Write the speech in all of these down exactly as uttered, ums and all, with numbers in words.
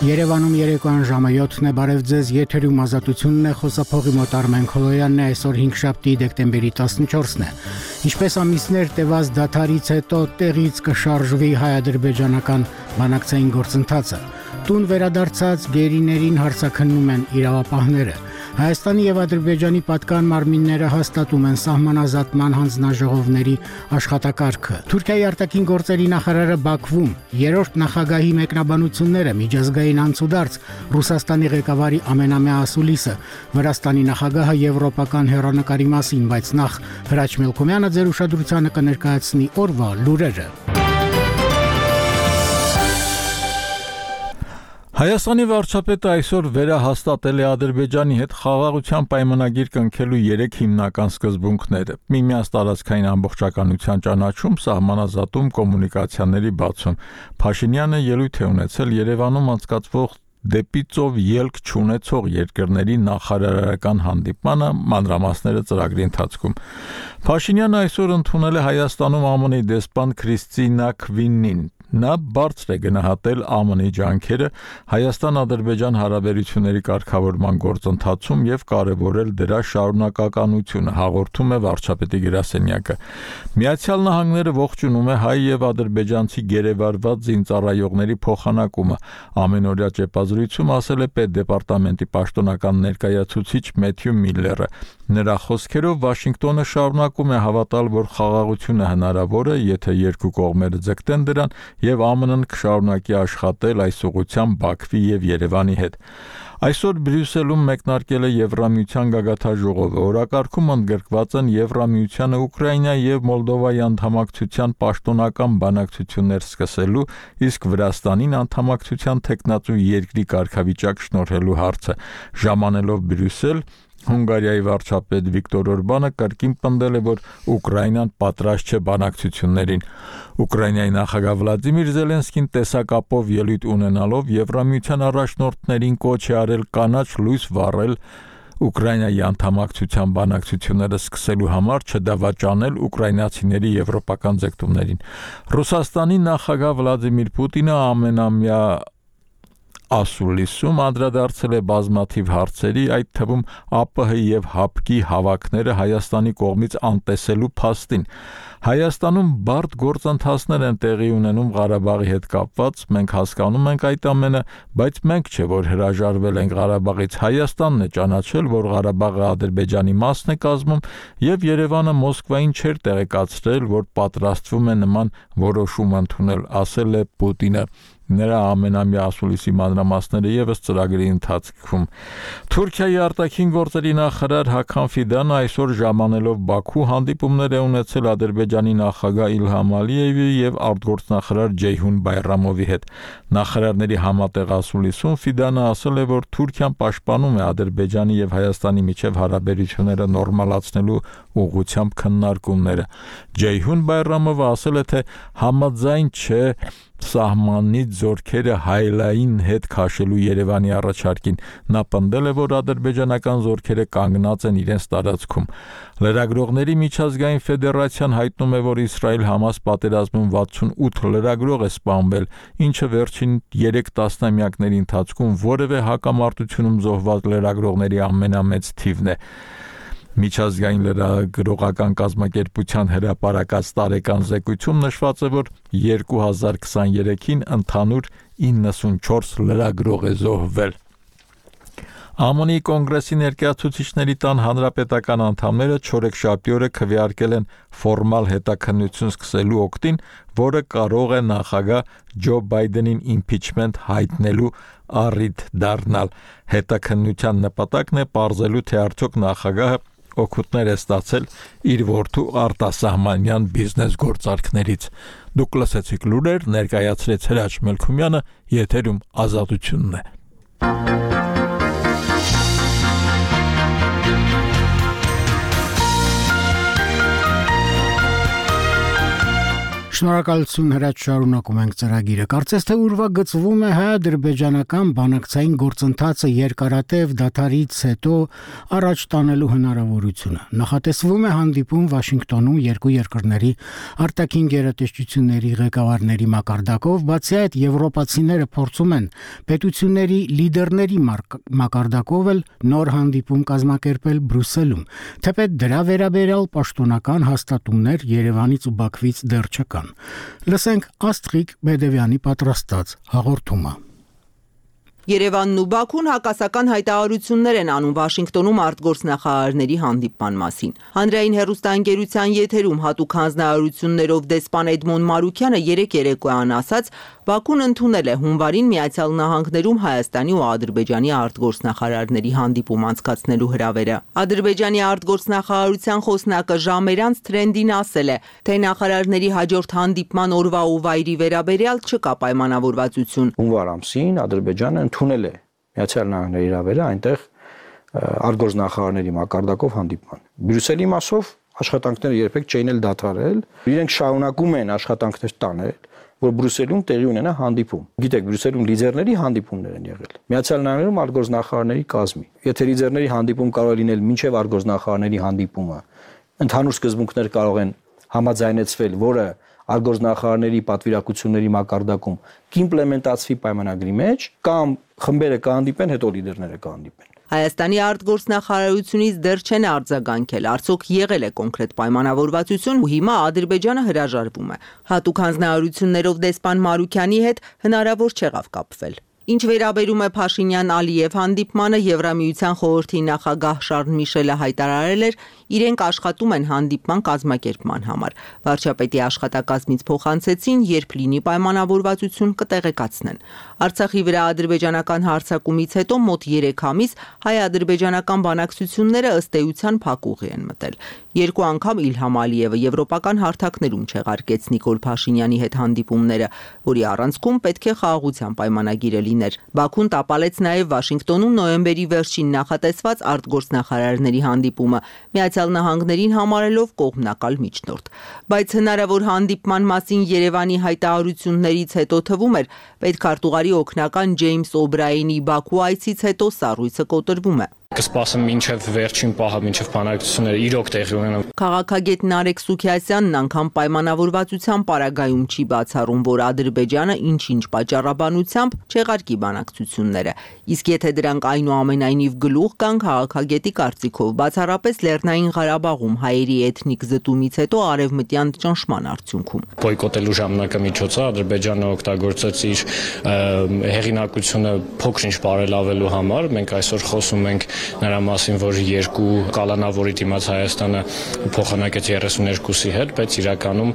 Երևանում երեկոյան ժամը յոթն է, բարև ձեզ, եթերում ազատությունն է, խոսափողի մոտ Արմեն Քոլոյանն է, այսօր հինգշաբթի դեկտեմբերի տասնչորսն է։ Ինչպես ամիսներ տևած դադարից հետո տեղից կշարժվի հայ-ադրբեջանական բանակցային գործընթացը։ Տուն վերադարձած գերիներին հարցաքննում են իրավապահները։ Հայաստանի եւ Ադրբեջանի պատկան մարմինները հաստատում են սահմանազատման հանձնաժողովների աշխատակարգը։ Թուրքիայի արտաքին գործերի նախարարը Բաքվում երրորդ նախագահի մեկնաբանությունները միջազգային անցուդարձ Ռուսաստանի ղեկավարի ամենամյա ասուլիսը Վրաստանի նախագահը եվրոպական հեռանկարի մասին, բայց նախ Հրաչ Մելքոմյանը ձեր ուշադրությանը կներկայացնի օրվա լուրերը։ Հայաստանի վարչապետը այսօր վերահաստատել է Ադրբեջանի հետ խաղաղության պայմանագիր կնքելու երեք հիմնական սկզբունքները՝ միմյանց տարածքային ամբողջականության ճանաչում, սահմանազատում, կոմունիկացիաների բացում։ Փաշինյանը ելույթ է ունեցել Երևանում անցկացվող դեպի ծով ելք չունեցող երկրների նախարարական հանդիպմանը, մանրամասները ծրագրի ընթացքում։ Փաշինյանը այսօր ընդունել է Հայաստանում ԱՄՆ-ի դեսպան Քրիստինա Քվինին։ Նա բարձր է գնահատել ԱՄՆ-ի ջանքերը Հայաստան-Ադրբեջան հարաբերությունների կարգավորման գործընթացում եւ կարեւորել դրա շարունակականությունը, հաղորդում է վարչապետի գրասենյակը։ Միացյալ Նահանգները ողջունում է հայ եւ ադրբեջանցի գերեվարված զինծառայողների փոխանակումը։ Ամենօրյա ճեպազրույցում ասել է պետդեպարտամենտի պաշտոնական ներկայացուցիչ Մեթյու Միլլերը։ Նրա խոսքերով Վաշինգտոնը շարունակում է հավատալ, որ խաղաղությունը հնարավոր է, եթե երկու կողմերը ձգտեն դրան, եւ ԱՄՆ-ն կշարունակի աշխատել այս ուղղությամբ Բաքվի եւ Երևանի հետ։ Այսօր Բրյուսելում մեկնարկել է Եվրամիության գագաթաժողովը։ Օրակարգում ընդգրկված են Եվրամիությանը Ուկրաինայի եւ Մոլդովայի անդամակցության պաշտոնական բանակցություններ սկսելու, իսկ Վրաստանին անդամակցության թեկնածու երկրի կարգավիճակ շնորհելու հարցը։ Ժամանելով Բրյուսել, Հունգարիայի վարչապետ Վիկտոր Օրբանը կրկին պնդել է, որ Ուկրաինան պատրաստ չէ բանակցություններին։ Ուկրաինայի նախագահ Վլադիմիր Զելենսկին տեսակապով ելույթ ունենալով Եվրամիության առաջնորդներին կոչ է արել կանաչ լույս վառել Ուկրաինայի անդամակցության բանակցությունները սկսելու համար, չդավաճանել ուկրաինացիների եվրոպական ձգտումներին։ Ռուսաստանի նախագահ Վլադիմիր Պուտինը ամենամյա ասուլիսում անդրադարձել է բազմաթիվ հարցերի, այդ թվում ԱՊՀ եւ ՀԱՊԿ-ի հավաքները Հայաստանի կողմից անտեսելու փաստին։ Հայաստանում բարդ գործընթացներ են տեղի ունենում Ղարաբաղի հետ կապված, մենք հասկանում ենք այդ ամենը, բայց մենք չէ, որ հրաժարվել ենք Ղարաբաղից, Հայաստանն է ճանաչել, որ Ղարաբաղը Ադրբեջանի մասն է կազմում, եւ Երևանը Մոսկվային չէր տեղեկացրել, որ պատրաստվում է նման որոշում ընդունել, ասել է Պուտինը։ Նրա ամենամյա ասուլիսի մանրամասները եւս ծրագրի ընթացքում։ Թուրքիայի արտաքին գործերի նախարար Հական Ֆիդանը այսօր ժամանելով Բաքու հանդիպումներ է ունեցել Ադրբեջանի նախագահ Իլհամ Ալիևի եւ արտգործնախարար Ջեյհուն Բայրամովի հետ։ Նախարարների համատեղ ասուլիսում Ֆիդանը ասել է, որ Թուրքիան պաշտպանում է Ադրբեջանի եւ Հայաստանի միջև հարաբերությունները նորմալացնելու ուղղությամբ քննարկումները։ Ջեյհուն Բայրամովը ասել է, թե համաձայն չէ սահմանից զորքերը հայլային հետ քաշելու Երևանի առաջարկին։ Նա պնդել է, որ ադրբեջանական զորքերը կանգնած են իրենց տարածքում։ Լրագրողների միջազգային ֆեդերացիան հայտնում է, որ Իսրայել-Համաս պատերազմում վաթսունութ լրագրող է սպանվել, ինչը վերջին երեք տասնամյակների ընթացքում որևէ հակամարտությունում զոհված լրագրողների ամենամեծ թիվն է։ Միջազգային լրագրողական կազմակերպության հրապարակած տարեկան զեկույցում նշված է, որ երկու հազար քսաներեքին ընդհանուր իննսունչորս լրագրող է զոհվել։ ԱՄՆ-ի կոնգրեսի ներկայացուցիչների տան հանրապետական անդամները չորեքշաբթի օրը քվեարկել են ֆորմալ հետաքննություն սկսելու օգտին, որը կարող է նախագահ Ջո Բայդենին իմպիչմենտ հայտնելու առիթ դառնալ։ Հետաքննության նպատակն է պարզելու, թե արդյոք նախագահը օգուտներ է ստացել իր որդու արտասահմանյան բիզնես գործարքներից։ Դուք լսեցիք լուրեր, ներկայացրեց Հրաչ Մելքոմյանը, եթերում ազատությունն է։ Շնորհակալություն, հրաչ շարունակում ենք ծրագիրը։ Կարծես թե ուրվագծվում է հայ-ադրբեջանական բանակցային գործընթացը երկարատև դադարից հետո առաջ տանելու հնարավորությունը։ Նախատեսվում է հանդիպում Վաշինգտոնում երկու երկրների արտաքին գերատեսչությունների ղեկավարների մակարդակով, բացի այդ եվրոպացիները փորձում են պետությունների լիդերների մակարդակով էլ նոր հանդիպում կազմակերպել Բրյուսելում, թեպետ դրա վերաբերյալ պաշտոնական հաստատումներ Երևանից ու Բաքվից դեռ չկան։ Լսենք Աստղիկ Բեդևյանի պատրաստած հաղորդումը։ Երևանն ու Բաքուն հակասական հայտարարություններ են անում Վաշինգտոնում արտգործնախարարների հանդիպման մասին։ Հանրային հեռուստաընկերության եթերում հատուկ հանձնարարություններով դեսպան Էդմոն Մարուքյանը երեկ երեկոյան ասաց, Բաքուն ընդունել է հունվարին Միացյալ Նահանգներում Հայաստանի ու Ադրբեջանի արտգործնախարարների հանդիպում անցկացնելու հրավերը։ Ադրբեջանի արտգործնախարարության խոսնակը Ժամերանց Թրենդին ասել է, թե նախարարների հաջորդ հանդիպման օրվա ու վայրի վերաբերյալ չկա պայմանավորվածություն։ Հունվար ամսին Ադրբեջանը ընդունել է Միացյալ Նահանգների հրավերը այնտեղ արտգործնախարարների մակարդակով հանդիպման։ Բրյուսելի մասով աշխատանքները երբեք չէին էլ դադարել, իրենք շարունակում են աշխատանքներ տանել, որ Բրյուսելում տեղի ունենա հանդիպում։ Գիտեք, Բրյուսելում լիդերների հանդիպումներ են եղել։ Միացյալ Նահանգներում արտգործնախարարների կազմի։ Եթե լիդերների հանդիպում կարող է լինել մինչև արտգործնախարարների հանդիպումը, ընդհանուր սկզբունքներ կարող են համաձայնեցվել, որը արտգործնախարարների պատվիրակությունների մակարդակում կիմպլեմենտացվի պայմանագրի մեջ, կամ խմբերը կհանդիպեն, հետո լիդերները կհանդիպեն։ Հայաստանի արտգործնախարարությունից դեռ չեն արձագանքել, արդյոք եղել է կոնկրետ պայմանավորվածություն ու հիմա Ադրբեջանը հրաժարվում է։ Հատուկ հանձնարարություններով դեսպան Մարուքյանի հետ հնարավոր չեղավ կապվել։ Ինչ վերաբերում է Փաշինյան-Ալիև հանդիպմանը, Եվրամիության խորհրդի նախագահ Շարլ Միշելը հայտարարել էր, իրենք աշխատում են հանդիպման կազմակերպման համար։ Վարչապետի աշխատակազմից փոխանցեցին, երբ լինի պայմանավորվածություն կտեղեկացնեն։ Արցախի վրա ադրբեջանական հարձակումից հետո մոտ երեք ամիս հայ-ադրբեջանական բանակցությունները ըստ էության փակուղի են մտել։ Երկու անգամ Իլհամ Ալիևը եվրոպական հարթակներում չեղարկեց Նիկոլ Փաշինյանի հետ հանդիպումները, որի առանցքում պետք է խաղաղության պայմանագիրը լիներ։ Բաքուն տապալեց նաև Վաշինգտոնում նոյեմբերի վերջին նախատեսված արտգործնախարարների հանդիպումը, Միացյալ Նահանգներին համարելով կողմնակալ միջնորդ։ Բայց հնարավոր հանդիպման մասին Երևանի հայտարարություններից հետո թվում էր, պետքարտուղարի օգնական Ջեյմս Օբրայենի Բաքու այցից հետո սառույցը կոտրվում է։ Կսպասեմ մինչև վերջին պահը, մինչև բանակցությունները իրոք տեղի ունենան։ Քաղաքագետ Նարեկ Սուքիասյանն անգամ պայմանավորվածության պարագայում չի բացառում, որ Ադրբեջանը ինչ-ինչ պատճառաբանությամբ չեղարկի բանակցությունները։ Իսկ եթե դրանք այնուամենայնիվ գլուխ կան, քաղաքագետի կարծիքով, բացառապես Լեռնային Ղարաբաղում հայերի էթնիկ զտումից հետո արևմտյան ճնշման արդյունքում։ Բոյկոտելու ժամանակամիջոցը Ադրբեջանը օգտագործեց իր հեղինակությունը փոքր-ինչ բարելավելու համար։ Մենք այսօր խոսում ենք նրա մասին, որ երկու կալանավորի դիմաց Հայաստանը փոխանակեց երեսուներկուսի հետ, բայց իրականում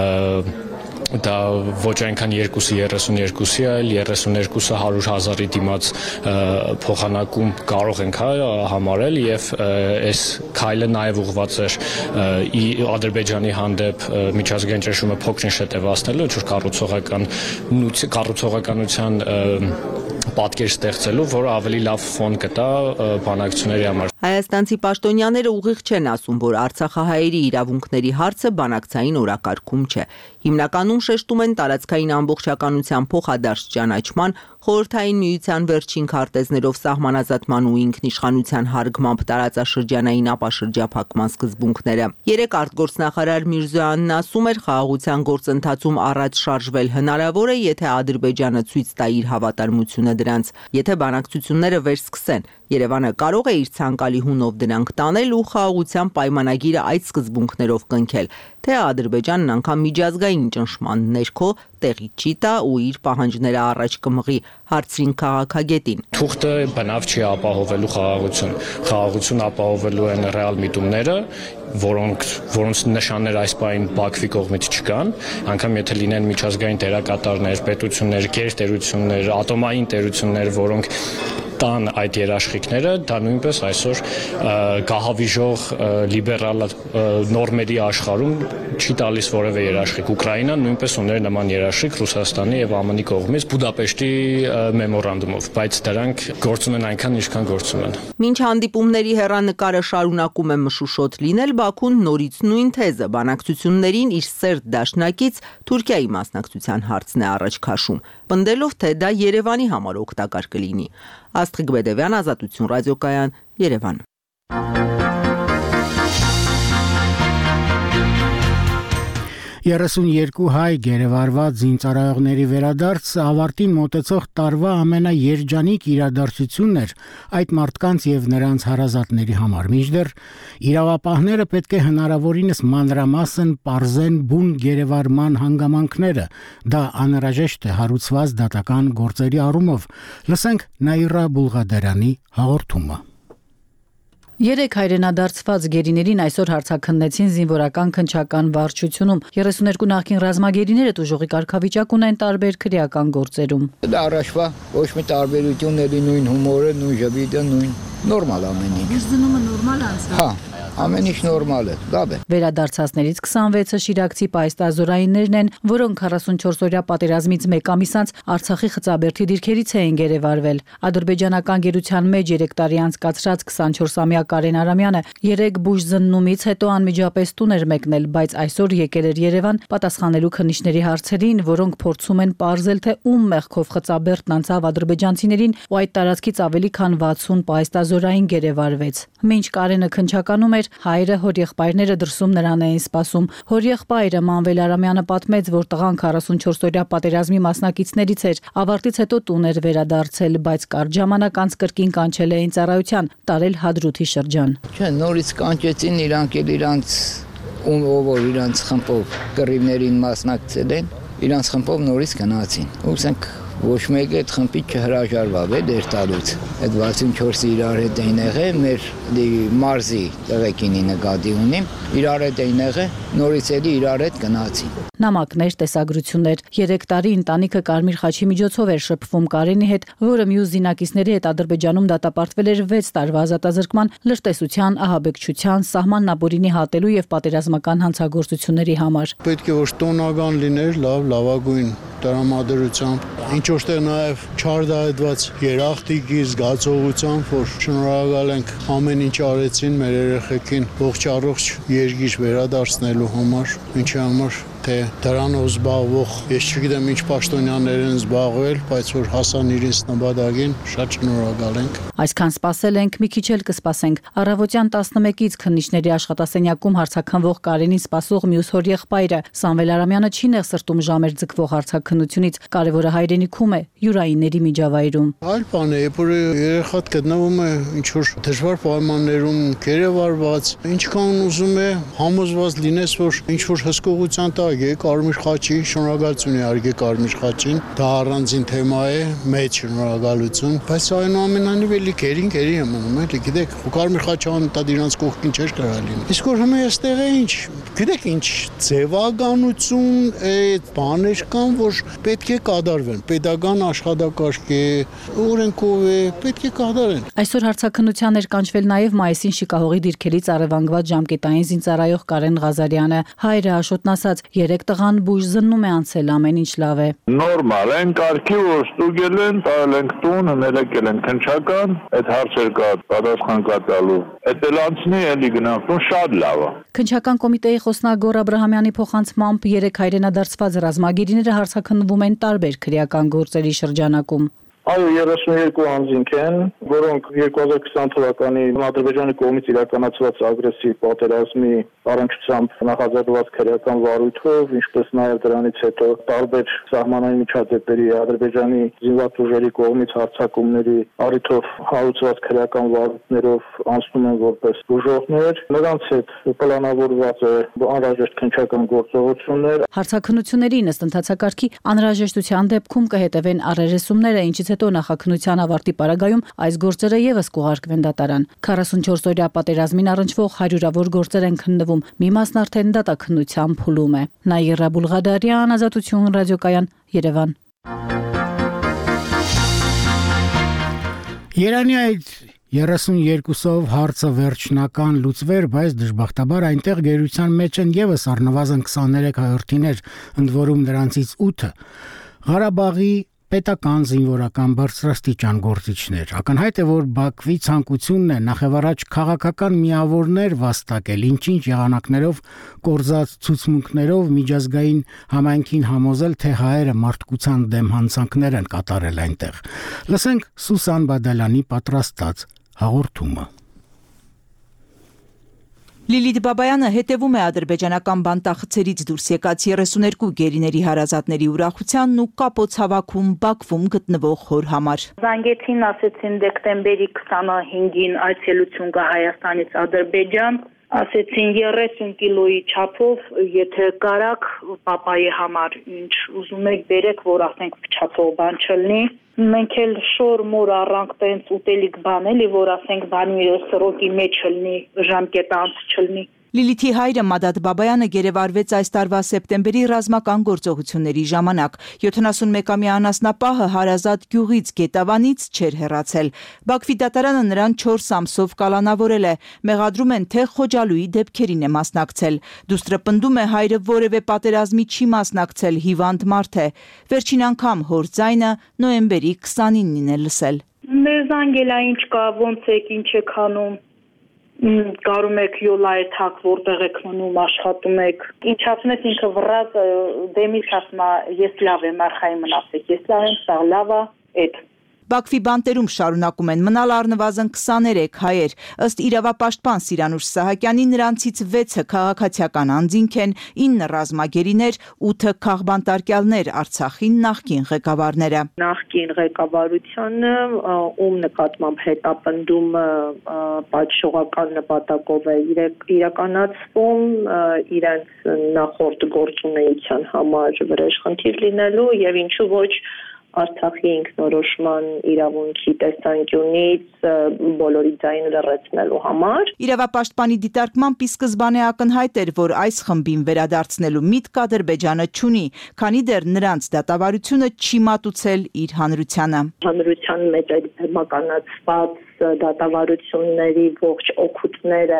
դա ոչ այնքան երկուսի երեսուներկուսի, այլ երեսուներկուսը հարյուր հազարի դիմաց փոխանակում կարող ենք համարել եւ այս քայլը նաեւ ուղղված էր Ադրբեջանի հանդեպ միջազգային ճնշումը փոքրինչ հետևացնելու, ինչ որ կառուցողական կառուցողականության պատկեր ստեղծելու, որը ավելի լավ ֆոն կտա բանակցությունների համար։ Հայաստանցի պաշտոնյաները ուղիղ չեն ասում, որ արցախահայերի իրավունքների հարցը բանակցային օրակարգում չէ։ Հիմնականում շեշտում են տարածքային ամբողջականության փոխադարձ ճանաչման, Խորհրդային Միության վերջին քարտեզներով սահմանազատման ու ինքնիշխանության հարգմամբ տարածաշրջանային ապաշրջափակման սկզբունքները։ Երեք արտգործնախարար Միրզոյանն ասում էր, խաղաղության գործընթացում առաջ շարժվել հնարավոր է, եթե Ադրբեջանը ցույց տա իր հավատարմությունը դրանց, եթե բանակցությունները վերսկսեն։ Երևանը կարող է իր ցանկալի հունով դրանք տանել ու խաղաղության պայմանագիրը այդ սկզբունքներով կնքել, թե Ադրբեջանն անգամ միջազգային ճնշման ներքո տեղի չի տա ու իր պահանջները առաջ կմղի, հարցրին քաղաքագետին։ Թուղթը բնավ չի ապահովելու խաղաղություն։ Խաղաղություն ապահովելու են ռեալ միտումները, որոնք որոնց նշաններ այս պահին Բաքվի կողմից չկան, անգամ եթե լինեն միջազգային դերակատարներ, պետություններ, գերտերություններ, ատոմային տերություններ, որոնք տան այդ երաշխիքները, դա նույնպես այսօր գահավիժող լիբերալ նորմերի աշխարհում չի տալիս որևէ երաշխիք։ Ուկրաինան նույնպես ուներ նման երաշխիք Ռուսաստանի եւ ԱՄՆ-ի կողմից Բուդապեշտի մեմորանդումով, բայց դրանք գործում են այնքան, ինչքան գործում են։ Մինչ հանդիպումների հեռանկարը շարունակում է մշուշոտ լինել, Բաքուն նորից նույն թեզը բանակցություններին իր սերտ դաշնակից Թուրքիայի մասնակցության հարցն է առաջ քաշում, պնդելով, թե դա Երևանի համար օգտակար կլինի։ Աստղիկ Բեդևյան, Ազատություն ռադիոկայան, Երևան։ երեսունյոթ հայ գերեվարված զինծառայողների վերադարձ ավարտին մոտեցող տարվա ամենաերջանիկ իրադարձությունն էր այդ մարդկանց եւ նրանց հարազատների համար։ Մինչդեռ իրավապահները պետք է հնարավորինս մանրամասն պարզեն բուն գերեվարման հանգամանքները։ Դա անհրաժեշտ է հարուցված դատական գործերի առումով։ Լսենք Նաիրա Բուլղադարյանի հաղորդումը։ Երեք հայրենադարձված գերիներին այսօր հարցաքննեցին զինվորական քննչական վարչությունում։ երեսունյոթ նախկին ռազմագերիները տուժողի կարգավիճակ ունեն տարբեր քրեական գործերում։ Դա առաջվա ոչ մի տարբերություն էլի նույն հումորը, նույն ժպիտը, նույն նորմալ ամեն ինչ։ Զնումը նորմալ անցավ։ Հա, ամեն ինչ նորմալ է, լավ է։ Վերադարձածներից քսանվեցը շիրակցի պայստազորայիններն են, որոնք քառասունչորսօրյա պատերազմից մեկ ամիս անց Արցախի Խծաբերդի դիրքերից էին գերեվարվել։ Ադրբեջանական գերության մեջ երեք տարի անցկացրած քսանչորսամյա Կարեն Արամյանը երեք բուժ զննումից հետո անմիջապես տուն էր մեկնել, բայց այսօր եկել էր Երևան պատասխանելու քննիչների հարցերին, որոնք փորձում են պարզել, թե ում մեղքով Խծաբերդն անցավ ադրբեջանցիներին ու այդ տարածքից ավելի քան վաթսուն պայստազորային գերեվարվեց։ Մինչ Կարենը քննչականում էր, հայրը, հորեղբայրները դրսում նրան էին սպասում։ Հորեղբայրը Մանվել Արամյանը պատմեց, որ տղան քառասունչորսօրյա պատերազմի մասնակիցներից էր, ավարտից հետո տուն էր վերադարձել, բայց կարճ ժամանակ անց կրկին կանչել էին ծառայության, տարել Հադրութի շրջան։ Չէ, նորից կանչեցին իրանք էլ իրանց ում ով որ իրանց խմբով կռիվներին մասնակցել են, իրանց խմբով նորից գնացին։ Ուսենք ոչ մեկը այդ խմբից չհրաժարվավ է դեր տալուց։ Այդ վաթսունչորսը իրար հետ էին եղել, մեր մարզի տղեկինի նկատի ունիմ, իրար հետ էին եղել, նորից էլի իրար հետ գնացին։ Նամակներ, տեսագրություններ։ Երեք տարի ընտանիքը Կարմիր խաչի միջոցով էր շփվում Կարենի հետ, որը մյուս զինակիցների հետ Ադրբեջանում դատապարտվել էր վեց տարվա ազատազրկման, լրտեսության, ահաբեկչության, սահմաննաբորինի հատելու եւ պատերազմական հանցագործությունների համար։ Պետք է որ տոնական լիներ, լավ, լավագույն տրամադրությամբ, ինչ որտեղ նաև չարդահայտված երախտիկի զգացողությամբ, որ շնորհակալ ենք ամեն ինչ արեցին մեր երեխեքին ողջ առողջ երկիր վերադարձնելու համար, ինչի համար թե դրանով զբաղվող, ես չգիտեմ ինչ պաշտոնյաներ են զբաղվել, բայց որ հասան իրենց նպատակին, շատ շնորհակալ ենք։ Այսքան սպասել ենք, մի քիչ էլ կսպասենք։ Առավոտյան տասնմեկից քննիչների աշխատասենյակում հարցաքննվող Կարենին սպասող մյուս հորեղբայրը Սամվել Արամյանը չի նեղսրտում ժամեր ձգվող հարցաքննությունից, կարևորը հայրենիքում է, յուրայինների միջավայրում։ Այլ բան է, որ երեխան գտնվում է ինչ որ դժվար պայմաններում, գերեվարված, ինչքան ուզում է համոզված լինես, որ ինչ որ հսկողության տակ է Կարմիր խաչի, շնորհակալություն է արգե Կարմիր խաչին, դա առանձին թեմա է, մեծ շնորհակալություն, բայց այնուամենայնիվ էլի գերին գերի եմ մնում, էլի գիտեք, Կարմիր խաչը անտա իրանց կողքին չէր կարա լինի։ Իսկ որ հիմա այստեղ է ինչ, գիտեք ինչ ձևականություն, այդ բաներ կան, որ պետք է կատարվեն, պետական աշխատակարգ է, օրենքով է, պետք է կատարեն։ Այսօր հարցաքննության էր կանչվել նաև Մայիսին Շիկահողի դիրքերից առևանգված ժամկետային զինծառայող Կարեն Ղազարյանը։ Հայրը Աշոտն ասաց, երեք տղան բուժ զննում է անցել, ամեն ինչ լավ է։ Նորմալ են, կարգի որ ստուգել են, տալ ենք տուն, ներեկել են քննչական, այդ հարցեր կա պատասխան կա տալու։ Այդ էլ անցնի, էլի գնանք տուն, շատ լավ է։ Քննչական կոմիտեի խոսնակ Գոռ Աբրահամյանի փոխանցմամբ երեք հայրենադարձված ռազմագերիները հարցաքննվում են տարբեր քրեական գործերի շրջանակում։ Այո, երեսունյոթ անձինք են, որոնք երկու հազար քսան թվականի Ադրբեջանի կողմից իրականացված ագրեսիվ պատերազմի առնչությամբ նախաձեռնված քրեական վարույթով, ինչպես նաև դրանից հետո տարբեր սահմանային միջադեպերի Ադրբեջանի զինված ուժերի կողմից հարձակումների առիթով հարուցված քրեական վարույթներով անցնում են որպես բուժողներ։ Նրանց հետ պլանավորված է անհրաժեշտ քննչական գործողություններ։ Հարցաքննությունների ըստ ընթացակարգի անհրաժեշտության դեպքում կհետևեն առերեսումները, ինչից հետո նախաքննության ավարտի պարագայում այս գործերը եւս կուղարկվեն դատարան։ քառասունչորսօրյա պատերազմին առնչվող հարյուրավոր գործեր են քննվում, մի մասն արդեն դատաքննության փուլում է։ Նաիրա Բուլղադարյան, Ազատություն ռադիոկայան, Երևան։ Երանի այդ երեսունյերկուսով հարցը վերջնական լուծվեր, բայց դժբախտաբար այնտեղ գերության մեջ են եւս առնվազն քսաներեք հայրենիներ, ընդ որում նրանցից ութը Ղարաբաղի պետական զինվորական բարձրաստիճան գործիչներ։ Ակնհայտ է, որ Բաքվի ցանկությունն է նախևառաջ քաղաքական միավորներ վաստակել, ինչ-ինչ եղանակներով, կորզած ցուցմունքներով միջազգային համայնքին համոզել, թե հայերը մարդկության դեմ հանցանքներ են կատարել այնտեղ։ Լսենք Սուսան Բադալյանի պատրաստած հաղորդումը։ Լիլիթ Բաբայանը հետևում է ադրբեջանական բանտախցերից դուրս եկած երեսուներկու գերիների հարազատների ուրախությանն ու կապոց հավաքում Բաքվում գտնվող հոր համար։ Զանգեցին, ասեցին դեկտեմբերի քսանհինգին այցելություն կա Հայաստանից Ադրբեջան, ասեցին երեսուն կիլոյի չափով, եթե կարաք պապայի համար ինչ ուզում եք բերեք, որ ասենք փչացող բան չլինի։ Մենք էլ շոր մոր առանք տենց ուտելիք բան էլի, որ ասենք բանի սրոկի մեջ չլինի, ժամկետ անց չլինի։ Լիլիթի հայրը Մադադ Բաբայանը գերեվարվեց այս տարվա սեպտեմբերի ռազմական գործողությունների ժամանակ։ յոթանասունմեկամյա անասնապահը հարազատ գյուղից Գետավանից չէր հեռացել։ Բաքվի դատարանը նրան չորս ամսով կալանավորել է։ Մեղադրում են, թե Խոջալույի դեպքերին է մասնակցել։ Դուստրը պնդում է, հայրը որևէ պատերազմի չի մասնակցել, հիվանդ մարդ է։ Վերջին անգամ հոր ձայնը նոյեմբերի քսանինին է լսել։ Մեզ անգելա ինչ կա, ոնց եք, ինչ եք անում։ Կարում եք յոլա է թակ, որտեղ եք մնում, աշխատում եք։ Ինչ ասում ես ինքը վռած դեմից ասում է, ես լավ եմ, արխայի մնացեք, ես լավ եմ, սաղ լավ է, էդ։ Բաքվի բանտերում շարունակում են մնալ առնվազն քսաներեք հայեր։ Ըստ իրավապաշտպան Սիրանուշ Սահակյանի, նրանցից վեցը քաղաքացիական անձինք են, ինը ռազմագերիներ, ութը քաղբանտարկյալներ, Արցախի նախկին ղեկավարները։ Նախկին ղեկավարությունը, ում նկատմամբ հետապնդումը պատժողական նպատակով է իրականացվում, իրենց նախորդ գործունեության համար վրեժխնդիր լինելու եւ ինչու ոչ Արցախի ինքնորոշման իրավունքի տեսանկյունից բոլորի ձայնը լրացնելու համար։ Իրավապաշտպանի դիտարկմամբ ի սկզբանե ակնհայտ էր, որ այս խմբին վերադարձնելու միտք Ադրբեջանը չունի, քանի դեռ նրանց դատավարությունը չի մատուցել իր հանրությանը։ Հանրության մեջ այդ բեմականացված դատավարությունների ողջ օգուտները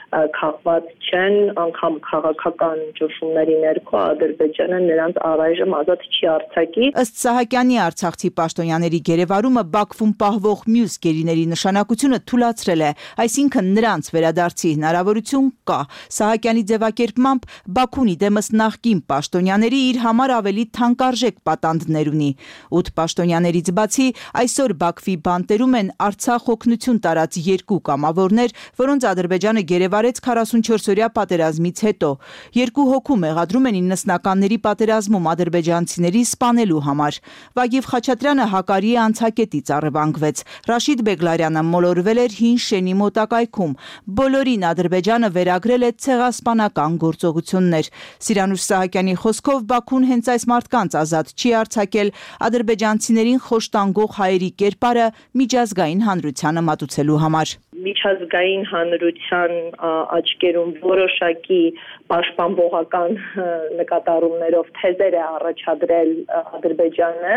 քաղված չեն, անգամ քաղաքական ճնշումների ներքո Ադրբեջանը նրանց առայժմ ազատ չի արձակի։ Ըստ Սահակյանի, արցախցի պաշտոնյաների գերեվարումը Բաքվում պահվող մյուս գերիների նշանակությունը թուլացրել է, այսինքն նրանց վերադարձի հնարավորություն կա։ Սահակյանի ձևակերպմամբ Բաքուն իդեմս նախկին պաշտոնյաների իր համար ավելի թանկարժեք պատանդներ ունի։ Ութ պաշտոնյաներից բացի այսօր Բաքվի բանտերում են Արցախ օգնություն տարած երկու կամավորներ, որոնց Ադրբեջանը գերեվարեց քառասունչորսօրյա պատերազմից հետո։ Երկու հոգու մեղադրում են իննսնականների պատերազմում ադրբեջանցիների սպանելու համար։ Վագիվ Խաչատրյանը Հակարիի անցակետից առևանգվեց։ Ռաշիդ Բեգլարյանը մոլորվել էր հին շենի մոտակայքում։ Բոլորին Ադրբեջանը վերագրել է ցեղասպանական գործողություններ։ Սիրանուշ Սահակյանի խոսքով Բաքուն հենց այս մարդկանց ազատ չի արձակել, ադրբեջանցիներին խոշտանգող հայերի կերպարը միջազգային հանրությանը մատուցելու համար։ Միջազգային հանրության աչքերում որոշակի պաշտպանողական նկատառումներով թեզեր է առաջադրել Ադրբեջանը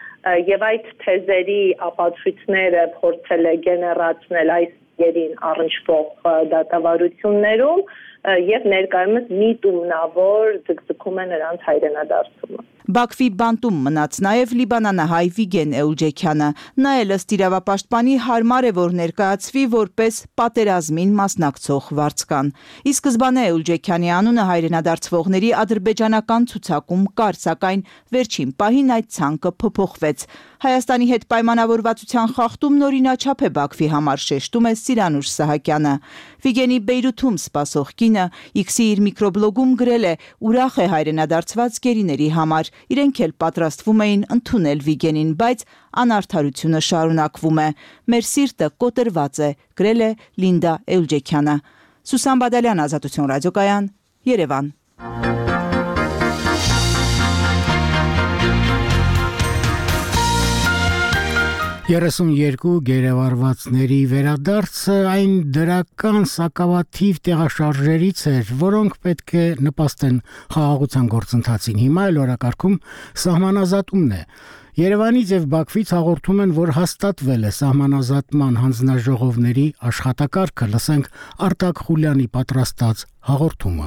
եւ այդ թեզերի ապացույցները փորձել է գեներացնել այս երին առնչվող դատավարություններում եւ ներկայումս միտումնավոր ձգձգում է նրանց հայրենադարձումը։ Բաքվի բանտում մնաց նաև լիբանանահայ Վիգեն Էուլջեքյանը։ Նա էլ ըստ իրավապաշտպանի հարմար է, որ ներկայացվի որպես պատերազմին մասնակցող վարձկան։ Ի սկզբանե Էուլջեքյանի անունը հայրենադարձվողների ադրբեջանական ցուցակում կար, սակայն վերջին պահին այդ ցանկը փոփոխվեց։ Հայաստանի հետ պայմանավորվածության խախտումն օրինաչափ է Բաքվի համար, շեշտում է Սիրանուշ Սահակյանը։ Վիգենի Բեյրութում սպասող կինը X-ի իր միկրոբլոգում գրել է. ուրախ է հայրենադարձված գերիների համար։ Իրենք էլ պատրաստվում էին ընդունել Վիգենին, բայց անարդարությունը շարունակվում է։ Մեր սիրտը կոտրված է, գրել է Լինդա Էուլջեքյանը։ Սուսան Բադալյան, Ազատություն ռադիոկայան, Երևան։ երեսունյերկու գերեվարվածների վերադարձը այն դրական սակավաթիվ տեղաշարժերից էր, որոնք պետք է նպաստեն խաղաղության գործընթացին։ Հիմա էլ օրակարգում սահմանազատումն է։ Երևանից եւ Բաքվից հաղորդում են, որ հաստատվել է սահմանազատման հանձնաժողովների աշխատակարգը, լսենք Արտակ Խուլյանի պատրաստած հաղորդումը։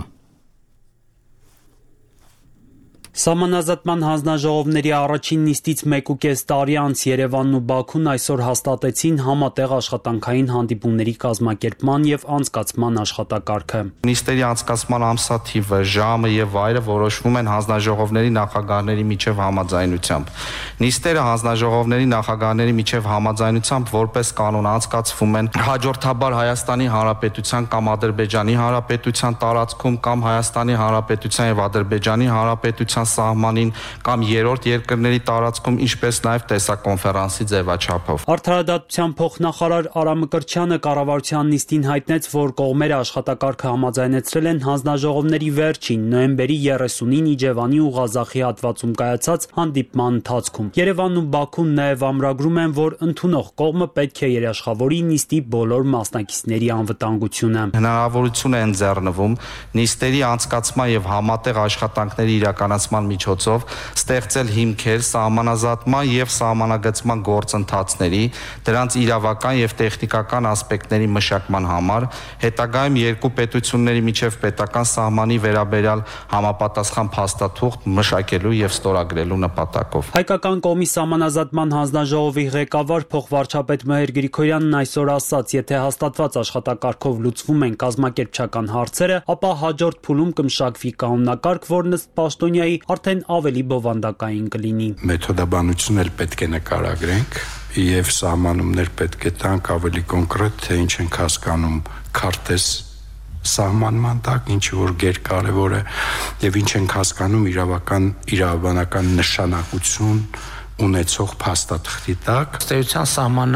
Սահմանազատման հանձնաժողովների առաջին նիստից մեկ ու կես տարի անց Երևանն ու Բաքուն այսօր հաստատեցին համատեղ աշխատանքային հանդիպումների կազմակերպման եւ անցկացման աշխատակարգը։ Նիստերի անցկացման ամսաթիվը, ժամը եւ վայրը որոշվում են հանձնաժողովների նախագահների միջև համաձայնությամբ։ Նիստերը հանձնաժողովների նախագահների միջև համաձայնությամբ որպես կանոն անցկացվում են հաջորդաբար Հայաստանի Հանրապետության կամ Ադրբեջանի Հանրապետության տարածքում կամ Հայաստանի Հանրապետության եւ Ադրբեջանի Հանրապետության սահմանին կամ երրորդ երկրների տարածքում, ինչպես նաև տեսակոնֆերանսի ձևաչափով։ Արդարադատության փոխնախարար Արամ Մկրտչյանը կառավարության նիստին հայտնեց, որ կողմերը աշխատակարգը համաձայնեցրել են հանձնաժողովների վերջին նոյեմբերի երեսունին Իջևանի ու Ղազախի հատվածում կայացած հանդիպման ընթացքում։ Երևանն ու Բաքուն նաև ամրագրում են, որ ընդունող կողմը պետք է երաշխավորի նիստի բոլոր մասնակիցների անվտանգությունը։ Հնարավորություն է ընձեռնվում նիստերի անցկացման եւ համատեղ աշխատանքների իրականացման միջոցով ստեղծել հիմքեր սահմանազատման եւ սահմանագծման գործընթացների, դրանց իրավական եւ տեխնիկական ասպեկտների մշակման համար, հետագայում երկու պետությունների միջև պետական սահմանի վերաբերյալ համապատասխան փաստաթուղթ մշակելու եւ ստորագրելու նպատակով։ Հայկական կողմի սահմանազատման հանձնաժողովի ղեկավար փոխվարչապետ Մհեր Գրիգորյանն այսօր ասաց, եթե հաստատված աշխատակարգով լուծվում են կազմակերպչական հարցերը, ապա հաջորդ փուլում կմշակվի կանոնակարգ, որն ըստ Պաշտոնյայի արդեն ավելի բովանդակային կլինի։ Մեթոդաբանություն էլ պետք է նկարագրենք եւ սահմանումներ պետք է տանք ավելի կոնկրետ, թե ինչ ենք հասկանում քարտեզ սահմանման տակ, ինչը որ գերկարևոր է եւ ինչ ենք հասկանում իրավական իրավաբանական նշանակություն ունեցող փաստաթղթի տակ։ Ստեյության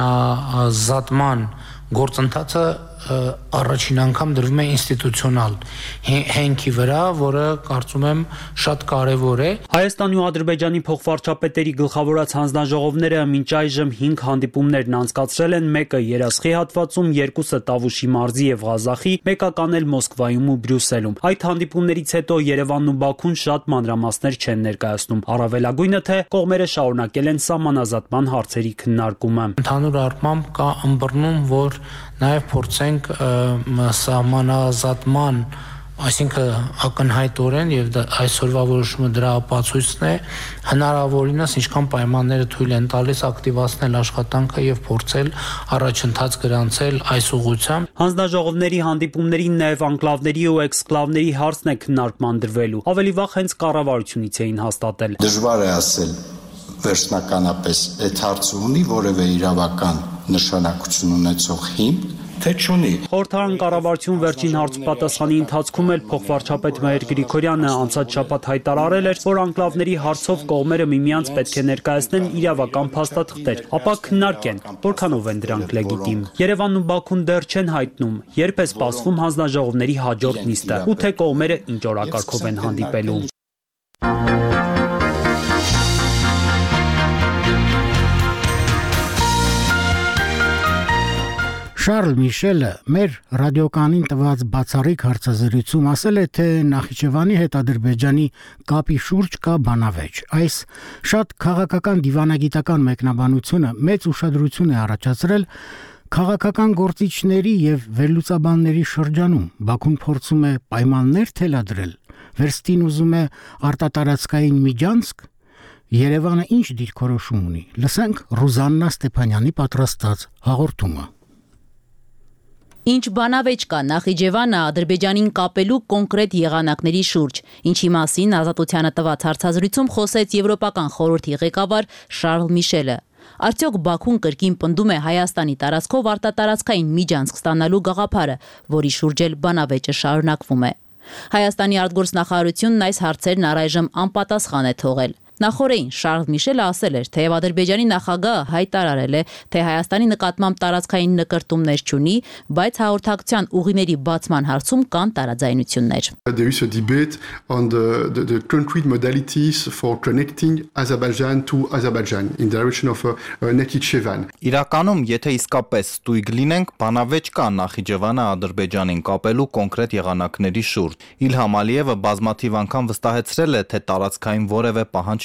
սահմանազատման գործընթացը առաջին անգամ դրվում է ինստիտուցիոնալ հենքի վրա, որը կարծում եմ շատ կարևոր է։ Հայաստանի ու Ադրբեջանի փոխվարչապետերի գլխավորած հանձնաժողովները մինչ այժմ հինգ հանդիպումներն անցկացրել են, մեկը Երասխի հատվածում, երկուսը Տավուշի մարզի եւ Ղազախի, մեկական էլ Մոսկվայում ու Բրյուսելում։ Այդ հանդիպումներից հետո Երևանն ու Բաքուն շատ մանրամասներ չեն ներկայացնում։ Առավելագույնը թե կողմերը շարունակել են սահմանազատման հարցերի քննարկումը։ Ընդհանուր առմամբ կա ըմբռնում, որ նաև փորձենք սահմանազատման, այսինքն ակնհայտորեն եւ այսօրվա որոշումը դրա ապացույցն է, հնարավորինս ինչքան պայմանները թույլ են տալիս ակտիվացնել աշխատանքը եւ փորձել առաջընթաց գրանցել այս ուղղությամբ։ Հանձնաժողովների հանդիպումներին նաև անկլավների ու էքսկլավների հարցն է քննարկման դրվելու։ Ավելի վաղ հենց կառավարությունից էին հաստատել։ Դժվար է ասել վերջնականապես այդ հարցը ունի որևէ իրավական նշանակություն ունեցող հիմք, թե չունի։ Խորհրդարան կառավարություն վերջին հարցպատասխանի ընթացքում էլ փոխվարչապետ Մհեր Գրիգորյանը անցած շաբաթ հայտարարել էր, որ անկլավների հարցով կողմերը միմյանց պետք է ներկայացնեն իրավական փաստաթղթեր, ապա քննարկեն, որքանով են դրանք լեգիտիմ։ Երևանն ու Բաքուն դեռ չեն հայտնում, երբ է սպասվում հանձնաժողովների հաջորդ նիստը, ու թե կողմերը ինչ օրակարգով են հանդիպելու։ Շարլ Միշելը մեր ռադիոկանին տված բացառիկ հարցազրույցում ասել է, թե Նախիջևանի հետ Ադրբեջանի կապի շուրջ կա բանավեճ։ Այս շատ քաղաքական դիվանագիտական մեկնաբանությունը մեծ ուշադրություն է առաջացրել քաղաքական գործիչների եւ վերլուծաբանների շրջանում։ Բաքուն փորձում է պայմաններ թելադրել, վերստին ուզում է արտատարածքային միջանցք։ Երևանը ինչ դիրքորոշում ունի։ Լսենք Ռուզաննա Ստեփանյանի պատրաստած հաղորդումը։ Ինչ բանավեճ կա Նախիջևանը Ադրբեջանին կապելու կոնկրետ եղանակների շուրջ, ինչի մասին Ազատությանը տված հարցազրույցում խոսեց Եվրոպական խորհրդի ղեկավար Շարլ Միշելը։ Արդյոք Բաքուն կրկին պնդում է Հայաստանի տարածքով արտատարածքային միջանցք ստանալու գաղափարը, որի շուրջ էլ բանավեճը շարունակվում է։ Հայաստանի արտգործնախարարությունն այս հարցերն առայժմ անպատասխան է թողել։ Նախորդին Շարլ Միշելը ասել էր, թե Ադրբեջանի նախագահը հայտարարել է, թե Հայաստանի նկատմամբ տարածքային նկրտումներ չունի, բայց հաղորդակցության ուղիների բացման հարցում կան տարաձայնություններ։ There is a debate on the, the, the concrete modalities for connecting Azerbaijan to Azerbaijan in the direction of uh, Nakhichevan. Իրականում, եթե իսկապես ստույգ լինենք, բանավեճ կա Նախիջևանը Ադրբեջանին կապելու կոնկրետ եղանակների շուրջ։ Իլհամ Ալիևը բազմաթիվ անգամ վստահեցրել է, թե տարածքային որևէ պահանջ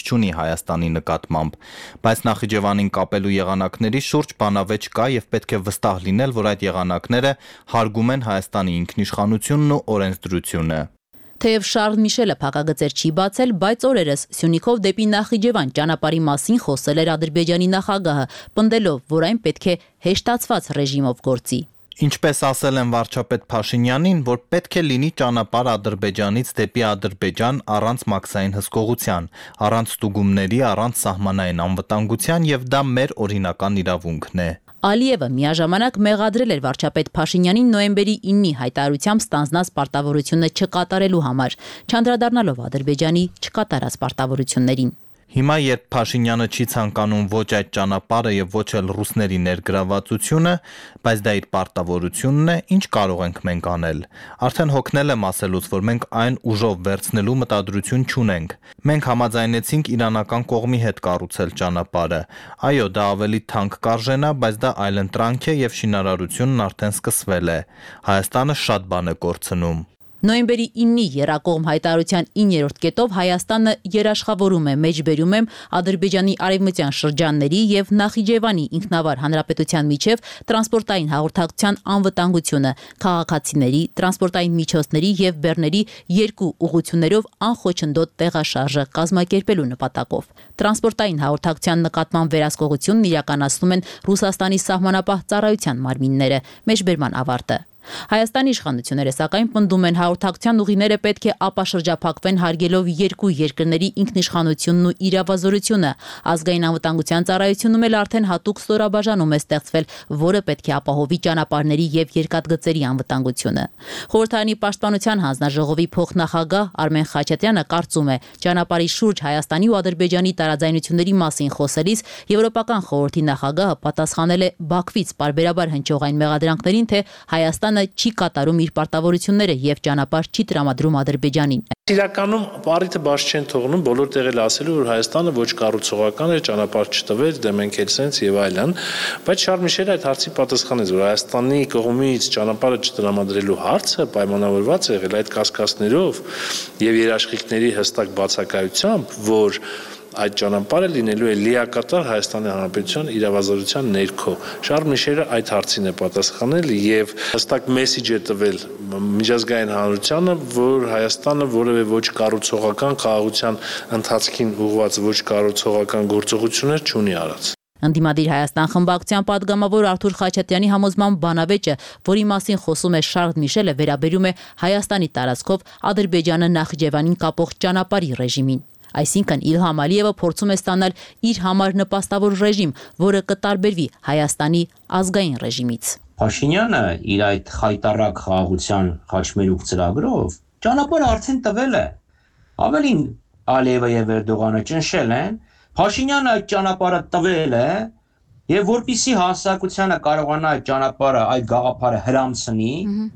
չունի Հայաստանի նկատմամբ, բայց Նախիջևանին կապելու եղանակների շուրջ բանավեճ կա եւ պետք է վստահ լինել, որ այդ եղանակները հարգում են Հայաստանի ինքնիշխանությունն ու օրենսդրությունը։ Թեև Շարլ Միշելը փակագծեր չի բացել, բայց օրերս Սյունիքով դեպի Նախիջևան ճանապարհի մասին խոսել էր Ադրբեջանի նախագահը, պնդելով, որ այն պետք է հեշտացված ռեժիմով գործի։ Ինչպես ասել են վարչապետ Փաշինյանին, որ պետք է լինի ճանապարհ Ադրբեջանից դեպի Ադրբեջան առանց մաքսային հսկողության, առանց ստուգումների, առանց սահմանային անվտանգության եւ դա մեր օրինական իրավունքն է։ Ալիևը միաժամանակ մեղադրել էր վարչապետ Փաշինյանին նոյեմբերի իննի հայտարարությամբ ստանձնած պարտավորությունը չկատարելու համար, չանդրադառնալով Ադրբեջանի չկատարած պարտավորություններին։ Հիմա երբ Փաշինյանը չի ցանկանում ոչ այդ ճանապարհը եւ ոչ էլ ռուսների ներգրավվածությունը, բայց դա իր պարտավորությունն է, ինչ կարող ենք մենք անել։ Արդեն հոգնել եմ ասելուց, որ մենք այն ուժով վերցնելու մտադրություն չունենք։ Մենք համաձայնեցինք իրանական կողմի հետ կառուցել ճանապարհը։ Այո, դա ավելի թանկ կարժենա, բայց դա այլընտրանք է եւ շինարարությունն արդեն սկսվել է։ Հայաստանը շատ բան է կորցնում։ Նոյեմբերի իննի եռակողմ հայտարարության իններորդ կետով Հայաստանը երաշխավորում է, մեջբերում եմ Ադրբեջանի արևմտյան շրջանների եւ Նախիջևանի ինքնավար հանրապետության միջև տրանսպորտային հաղորդակցության անվտանգությունը, քաղաքացիների, տրանսպորտային միջոցների եւ բեռների երկու ուղղություններով անխոչնդոտ տեղաշարժը կազմակերպելու նպատակով։ Տրանսպորտային հաղորդակցության նկատմամբ վերահսկողությունն իրականացնում են Ռուսաստանի սահմանապահ ծառայության մարմինները, մեջբերման ավարտը։ Հայաստանի իշխանությունները սակայն պնդում են հաղորդակցության ուղիները պետք է ապաշրջափակվեն հարգելով երկու երկրների ինքնիշխանությունն ու իրավազորությունը։ Ազգային անվտանգության ծառայությունում էլ արդեն հատուկ ստորաբաժանում է ստեղծվել, որը պետք է ապահովի ճանապարհների եւ երկաթգծերի անվտանգությունը։ Խորհրդարանի պաշտպանության հանձնաժողովի փոխնախագահ Արմեն Խաչատրյանը կարծում է, ճանապարհի շուրջ Հայաստանի ու Ադրբեջանի տարաձայնությունների մասին խոսելիս Եվրոպական խորհրդի նախագահը պատասխանել է Բաքվից պարբերաբար հնչող այն մեղադրանքներին, թե Հայաստան չի կատարում իր պարտավորությունները եւ ճանապարհ չի տրամադրում Ադրբեջանին։ Իրականում բարիթը բաց չեն թողնում, բոլոր տեղել ասելու, որ Հայաստանը ոչ կառուցողական է, ճանապարհ չտվեց, դե մենք էլ սենց եւ այլն, բայց Շարլ Միշելը այդ հարցի պատասխանեց, որ Հայաստանի կողմից ճանապարհը չտրամադրելու հարցը պայմանավորված է եղել այդ կասկածներով եւ երաշխիքների հստակ բացակայությամբ, որ այդ ճանապարհը լինելու է լիակատար Հայաստանի Հանրապետության իրավազորության ներքո։ Շարլ Միշելը այդ հարցին է պատասխանել եւ հստակ մեսիջ է տվել միջազգային հանրությանը, որ Հայաստանը որևէ ոչ կառուցողական խաղաղության ընթացքին ուղղված ոչ կառուցողական գործողություններ չունի արած։ Ընդդիմադիր Հայաստան խմբակցության падգամավոր Արթուր Խաչատրյանի համոզմամբ բանավեճը, որի մասին խոսում է Շարլ Միշելը, վերաբերում է Հայաստանի տարածքով Ադրբեջանը Նախիջևանին կապող ճանապարհի ռեժիմին։ Այսինքն Իլհամ Ալիևը փորձում է ստանալ իր համար նպաստավոր ռեժիմ, որը կտարբերվի Հայաստանի ազգային ռեժիմից։ Փաշինյանը իր այդ խայտառակ խաղաղության խաչմերուկ ծրագրով ճանապարհը արդեն տվել է։ Ավելին Ալիևը եւ Էրդողանը ճնշել են, Փաշինյանը այդ ճանապարհը տվել է եւ որպիսի հասարակությանը կարողանա այդ ճանապարհը, այդ գաղափարը հրամցնի,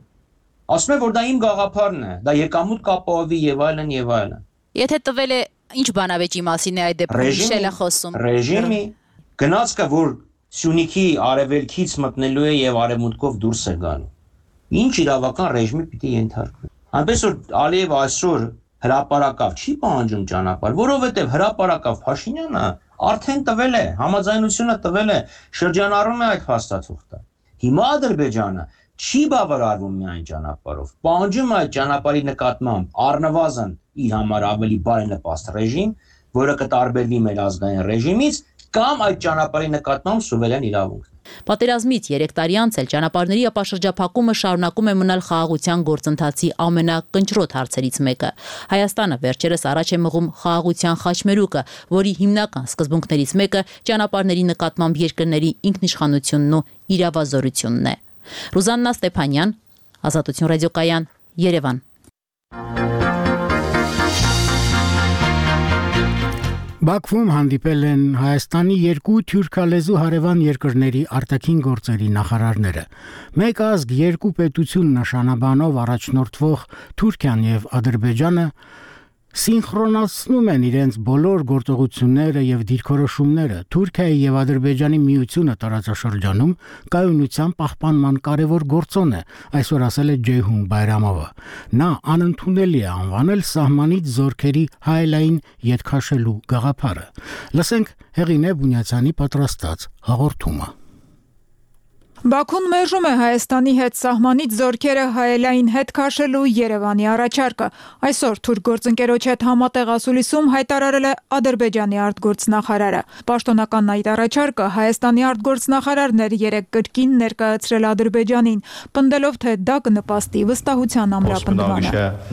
ասում է, որ դա իմ գաղափարն է, դա եկամուտ կապահովի եւ այլն եւ այլն։ Եթե տվել է, ինչ բանավեճի մասին է այդ դեպքում Միշելը խոսում։ Ռեժիմի գնացքը, որ Սյունիքի արևելքից մտնելու է եւ արևմուտքով դուրս է գալու։ Ինչ իրավական ռեժիմի պիտի ենթարկվի։ Այնպես որ Ալիևը այսօր հրապարակավ չի պահանջում ճանապարհ, որովհետեւ հրապարակավ Փաշինյանը արդեն տվել է, համաձայնությունը տվել է, շրջանառում է այդ փաստաթուղթը։ Հիմա Ադրբեջանը չի բավարարվում միայն ճանապարհով, պահանջում է այդ ճանապարհի նկատմամբ առնվազն իր համար ավելի բարենպաստ ռեժիմ, որը կտարբերվի մեր ազգային ռեժիմից, կամ այդ ճանապարհի նկատմամբ սուվերեն իրավունք։ Պատերազմից երեք տարի անց էլ ճանապարհների ապաշրջափակումը շարունակում է մնալ խաղաղության գործընթացի ամենակնճռոտ հարցերից մեկը։ Հայաստանը վերջերս առաջ է մղում խաղաղության խաչմերուկը, որի հիմնական սկզբունքներից մեկը ճանապարհների նկատմամբ երկրների ինքնիշխանությունն ու իրավազորությունն է։ Ռուզաննա Ստեփանյան, Ազատություն ռադիոկայան, Երևան։ Բաքվում հանդիպել են Հայաստանի երկու թյուրքալեզու հարևան երկրների արտաքին գործերի նախարարները։ Մեկ ազգ երկու պետություն նշանաբանով առաջնորդվող Թուրքիան եւ Ադրբեջանը Սինխրոնացնում են իրենց բոլոր գործողությունները եւ դիրքորոշումները։ Թուրքիայի եւ Ադրբեջանի միությունը տարածաշրջանում կայունության պահպանման կարևոր գործոն է, այսօր ասել է Ջեյհուն Բայրամովը։ Նա անընդունելի է անվանել սահմանից զորքերի հայելային ետ քաշելու գաղափարը։ Լսենք Հեղինե Բունյացյանի պատրաստած հաղորդումը։ Բաքուն մերժում է Հայաստանի հետ սահմանից զորքերը հայելային հետ քաշելու Երևանի առաջարկը։ Այսօր թուրք գործընկերոջ հետ համատեղ ասուլիսում հայտարարել է Ադրբեջանի արտգործնախարարը։ Պաշտոնական այդ առաջարկը Հայաստանի արտգործնախարարն էր երեկ կրկին ներկայացրել Ադրբեջանին, պնդելով, թե դա կնպաստի վստահության ամրապնդմանը։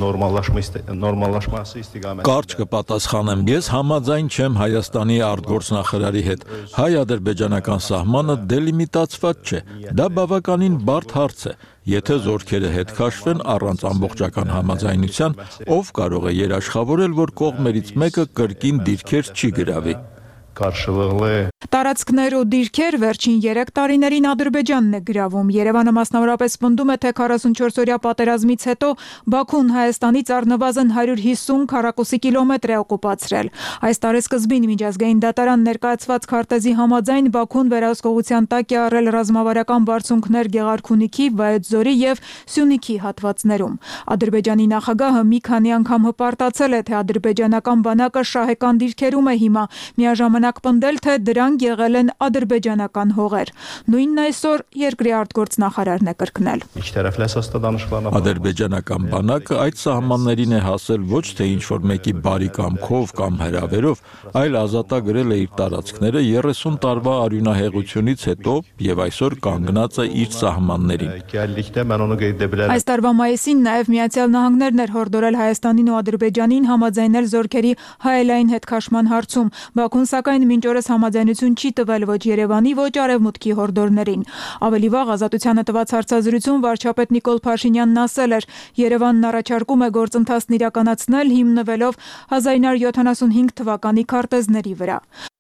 Կարճ կպատասխանեմ, ես համաձայն չեմ Հայաստանի արտգործնախարարի հետ։ Հայ-ադրբեջանական սահմանը դելիմիտացված չէ։ Դա բավականին բարդ հարց է։ Եթե զորքերը հետ քաշվեն առանց ամբողջական համաձայնության, ով կարող է երաշխավորել, որ կողմերից մեկը կրկին դիրքեր չի գրավի։ Տարածքներ ու դիրքեր վերջին երեք տարիներին Ադրբեջանն է գրավում։ Երևանը մասնավորապես պնդում է, թե քառասունչորսօրյա պատերազմից հետո Բաքուն Հայաստանից առնվազն հարյուր հիսուն քառակուսի կիլոմետր է օկուպացրել։ Այս տարեսկզբին միջազգային դատարան ներկայացված քարտեզի համաձայն Բաքուն վերահսկողության տակ է առել ռազմավարական բարձունքներ Գեղարքունիքի, Վայոց-Ձորի եւ Սյունիքի հատվածներում։ Ադրբեջանի նախագահը մի քանի անգամ հպարտացել է, թե ադրբեջանական բանակը շահեկան դիրքերում է հիմա, միաժամանակ պնդել, թե դրանք եղել են ադրբեջանական հողեր։ Նույնն այսօր երկրի արտգործնախարարն է կրկնել։ Ադրբեջանական բանակը այդ սահմաններին է հասել ոչ թե ինչ-որ մեկի բարի կամքով կամ հրավերով, այլ ազատագրել է իր տարածքները երեսուն տարվա արյունահեղությունից հետո եւ այսօր կանգնած է իր սահմաններին։ Այս տարվա մայիսին նաեւ Միացյալ Նահանգներն էր հորդորել Հայաստանին ու Ադրբեջանին համաձայնել զորքերի հայելային հետքաշման հարցում։ Բաքուն սակայն մինչ օրս համաձայնություն չի տվել ոչ Երևանի, ոչ Արևմուտքի հորդորներին։ Ավելի վաղ Ազատությանը տված հարցազրույցում վարչապետ Նիկոլ Փաշինյանն ասել էր. Երևանն առաջարկում է գործընթացն իրականացնել հիմնվելով հազար ինը հարյուր յոթանասունհինգ թվականի քարտեզների վրա։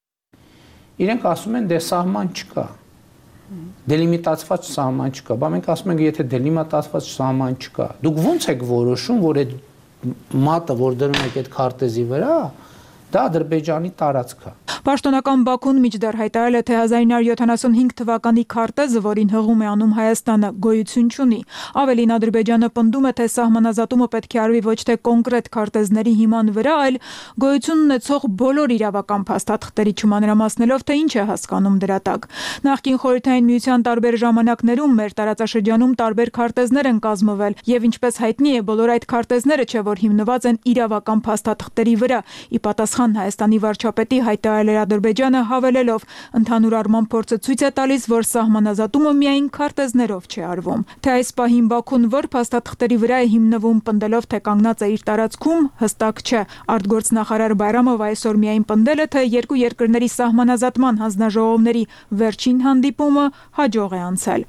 Իրենք ասում են, դե սահման չկա։ Դելիմիտացված սահման չկա։ Բա մենք ասում ենք, եթե դելիմիտացված սահման չկա, դուք ո՞նց եք որոշում, որ այդ մատը, որ դնում եք այդ քարտեզի վրա, դա Ադրբեջանի տարածք է։ Պաշտոնական Բաքուն մինչդեռ հայտարարել է, թե հազար ինը հարյուր յոթանասունհինգ թվականի քարտեզը, որին հղում է անում Հայաստանը, գոյություն չունի։ Ավելին Ադրբեջանը պնդում է, թե սահմանազատումը պետք է արվի ոչ թե կոնկրետ քարտեզների հիման վրա, այլ գոյություն ունեցող բոլոր իրավական փաստաթղթերի չմանրամասնելով, թե ինչ է հասկանում դրա տակ։ Նախկին Խորհրդային Միության տարբեր ժամանակներում մեր տարածաշրջանում տարբեր քարտեզներ են կազմվել, եւ ինչպես հայտնի է, բոլոր այդ քարտեզները չէ որ հիմնված են իրավական փաստաթղթերի վրա։ Ի պատասխան Հայաստանի վարչապետի հայտարարել Ադրբեջանը հավելելով, ընդհանուր առմամբ փորձը ցույց է տալիս, որ սահմանազատումը միայն քարտեզներով չի արվում։ Թե այս պահին Բաքուն որ փաստաթղթերի վրա է հիմնվում, պնդելով, թե կանգնած է իր տարածքում, հստակ չէ։ Արտգործնախարար Բայրամովը այսօր միայն պնդել է, թե երկու երկրների սահմանազատման հանձնաժողովների վերջին հանդիպումը հաջող է անցել։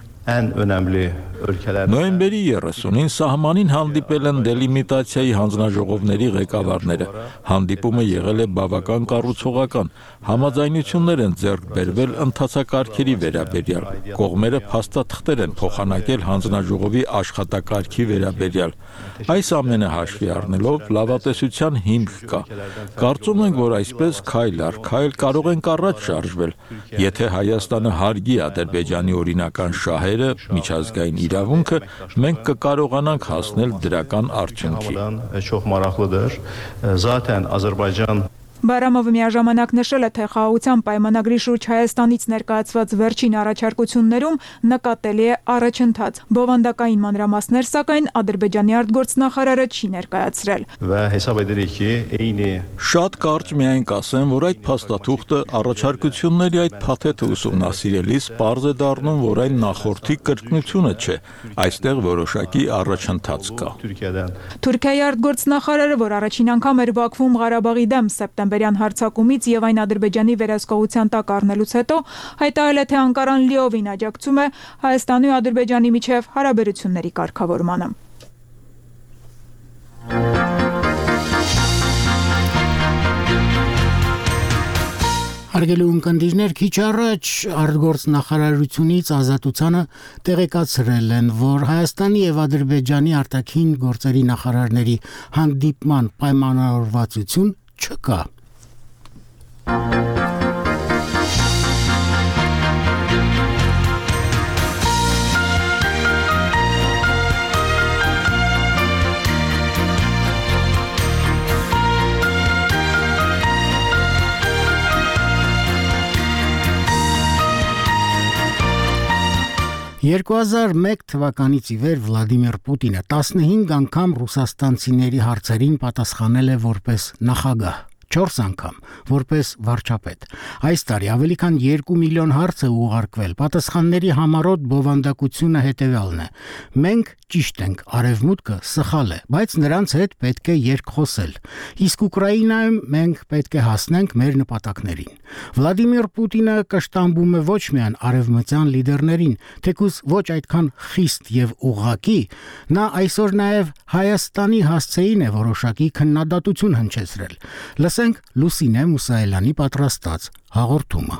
Նոյեմբերի երեսունին սահմանին հանդիպել են դելիմիտացիայի հանձնաժողովների ղեկավարները։ Հանդիպումը եղել է բավական կառուցողական։ Համաձայնություններ են ձեռք բերվել ընթացակարգերի վերաբերյալ։ Կողմերը փաստաթղթեր են փոխանակել հանձնաժողովի աշխատակարգի վերաբերյալ։ Այս ամենը հաշվի առնելով լավատեսության հիմք կա։ Կարծում ենք, որ այսպես քայլ առ քայլ կարող ենք առաջ շարժվել։ Եթե Հայաստանը հարգի Ադրբեջանի օրինական շահերը, միջազգային իրավունքը, մենք կկարողանանք հասնել դրական արդյունքի։ Բայրամովը միաժամանակ նշել է, թե խաղաղության պայմանագրի շուրջ Հայաստանից ներկայացված վերջին առաջարկություններում նկատելի է առաջընթաց։ Բովանդակային մանրամասներ, սակայն Ադրբեջանի արտգործնախարարը չի ներկայացրել։ Շատ կարճ միայն կասեմ, որ այդ փաստաթուղթը առաջարկությունների այդ փաթեթը ուսումնասիրելիս պարզ է դառնում, որ այն նախորդի կրկնությունը չէ, այստեղ որոշակի առաջընթաց կա։ Թուրքիայի արտգործնախարարը, որ առաջին անգամ էր Բաքվում Ղարաբաղի դեմ սեպտեմբերյան հարձակումից եւ այն Ադրբեջանի վերահսկողության տակ առնելուց հետո, հայտարարել է, թե Անկարան լիովին աջակցում է Հայաստանի ու Ադրբեջանի միջև հարաբերությունների կարգավորմանը։ Հարգելի ունկնդիրներ, քիչ առաջ արտգործնախարարությունից Ազատությանը տեղեկացրել են, որ Հայաստանի եւ Ադրբեջանի արտաքին գործերի նախարարների հանդիպման պայմանավորվածություն չկա։ երկու հազար մեկ թվականից ի վեր Վլադիմիր Պուտինը տասնհինգ անգամ ռուսաստանցիների հարցերին պատասխանել է որպես նախագահ, չորս անգամ որպես վարչապետ։ Այս տարի ավելի քան երկու միլիոն հարց է ուղարկվել։ Պատասխանների համառոտ բովանդակությունը հետևյալն է. մենք ճիշտ ենք, արևմուտքը սխալ է, բայց նրանց հետ պետք է երկխոսել։ Իսկ Ուկրաինայում մենք պետք է հասնենք մեր նպատակներին։ Վլադիմիր Պուտինը կշտամբում է ոչ միայն արևմտյան լիդերներին, թեկուզ ոչ այդքան խիստ եւ ուղղակի, նա այսօր նաեւ Հայաստանի հասցեին է որոշակի քննադատություն հնչեցրել։ Լսենք Լուսինե Մուսայելյանի պատրաստած հաղորդումը։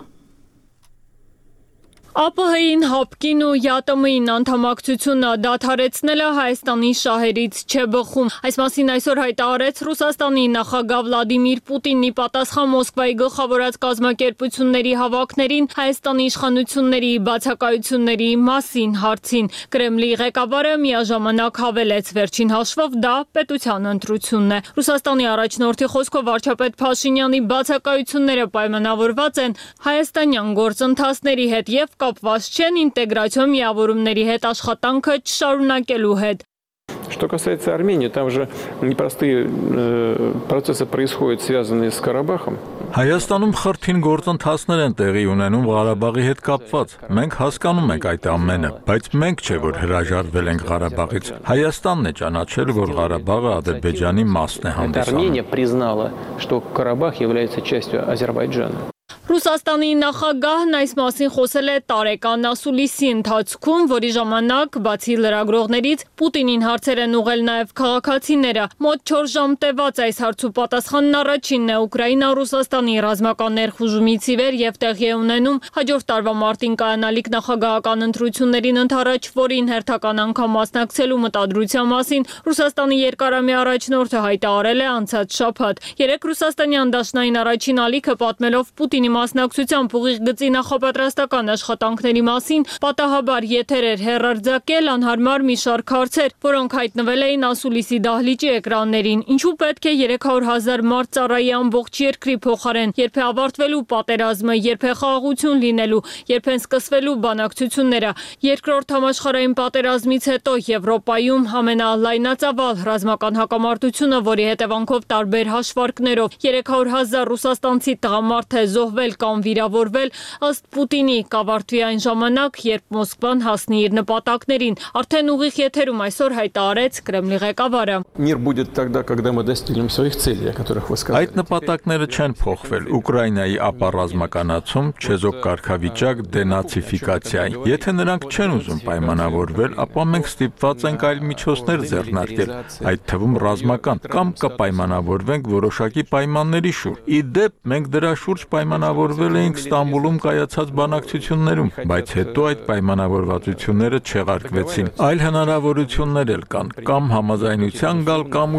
ԱՊՀ-ին, ՀԱՊԿ-ին ու ԵԱՏՄ-ին անդամակցությունը դադարեցնելը Հայաստանի շահերից չէ բխում։ Այս մասին այսօր հայտարարեց Ռուսաստանի նախագահ Վլադիմիր Պուտինի պատասխան Մոսկվայի գլխավորած կազմակերպությունների հավաքներին Հայաստանի իշխանությունների բացակայությունների մասին հարցին։ Կրեմլի ղեկավարը միաժամանակ հավելեց, վերջին հաշվով դա պետության ընտրությունն է։ Ռուսաստանի առաջնորդի խոսքով վարչապետ Փաշինյանի բացակայությունները պայմանավորված են հայաստանյան գործընթացների հետ եւ կապված չեն ինտեգրացիոն միավորումների հետ աշխատանքը չշարունակելու հետ։ Что касается Армении, там же непростые э, процессы происходят, связанные с Карабахом. Հայաստանում խրթին գործընթացներ են տեղի ունենում Ղարաբաղի հետ կապված։ Մենք հասկանում ենք այդ ամենը, բայց մենք չէ որ հրաժարվել ենք Ղարաբաղից։ Հայաստանն է ճանաչել, որ Ղարաբաղը Ադրբեջանի մասն է հանդիսանում։ Армения признала, что Карабах является частью Азербайджана. Ռուսաստանի նախագահն այս մասին խոսել է տարեկան ասուլիսի ընթացքում, որի ժամանակ բացի լրագրողներից Պուտինին հարցեր են ուղղել նաև քաղաքացիները։ Մոտ չորս ժամ տևած այս հարցու պատասխանն առաջինն է Ուկրաինա-Ռուսաստանի ռազմական ներխուժումից ի վեր եւ տեղի է ունենում հաջորդ տարվա մարտին կայանալիք նախագահական ընտրություններին ընդառաջ, որին հերթական անգամ մասնակցելու մտադրության մասին Ռուսաստանի երկարամյա առաջնորդը հայտարարել է անցած շաբաթ։ Երեք ռուսաստանյան դաշնային առաջին ալիքը պատմելով Պուտինի մասնակցությամբ ուղիղ գծի նախապատրաստական աշխատանքների մասին պատահաբար եթեր էր հեռարձակել անհարմար մի շարք հարցեր, որոնք հայտնվել էին ասուլիսի դահլիճի էկրաններին։ Ինչու պետք է երեք հարյուր հազար մարդ ծառայի ամբողջ երկրի փոխարեն, երբ է ավարտվելու պատերազմը, երբ է խաղաղություն լինելու, երբ են սկսվելու բանակցությունները։ Երկրորդ համաշխարհային պատերազմից հետո Եվրոպայում ամենալայնածավալ ռազմական հակամարտությունը, որի հետևանքով տարբեր հաշվարկներով երեք հարյուր հազար ռուսաստանցի տղամարդ է զոհվել կամ վիրավորվել, ըստ Պուտինի կավարտվի այն ժամանակ, երբ Մոսկվան հասնի իր նպատակներին։ Արդեն ուղիղ եթերում այսօր հայտարարեց Կրեմլի ղեկավարը։ Мир будет тогда, когда мы достигнем своих целей, о которых вы сказали. Այդ նպատակները չեն փոխվել։ Ուկրաինայի ապառազմականացում, չեզոք կարգավիճակ, դենացիֆիկացիա։ Եթե նրանք չեն ուզում պայմանավորվել, ապա մենք ստիպված ենք այլ միջոցներ ձեռնարկել, այդ թվում ռազմական, կամ կպայմանավորվենք որոշակի պայմանների շուրջ։ Ի դեպ, մենք դրա շուրջ պայմանավորվել էինք Ստամբուլում կայացած բանակցություններում, բայց հետո այդ պայմանավորվածությունները չեղարկվեցին։ Այլ հնարավորություններ էլ կան, կամ համաձայնության գալ, կամ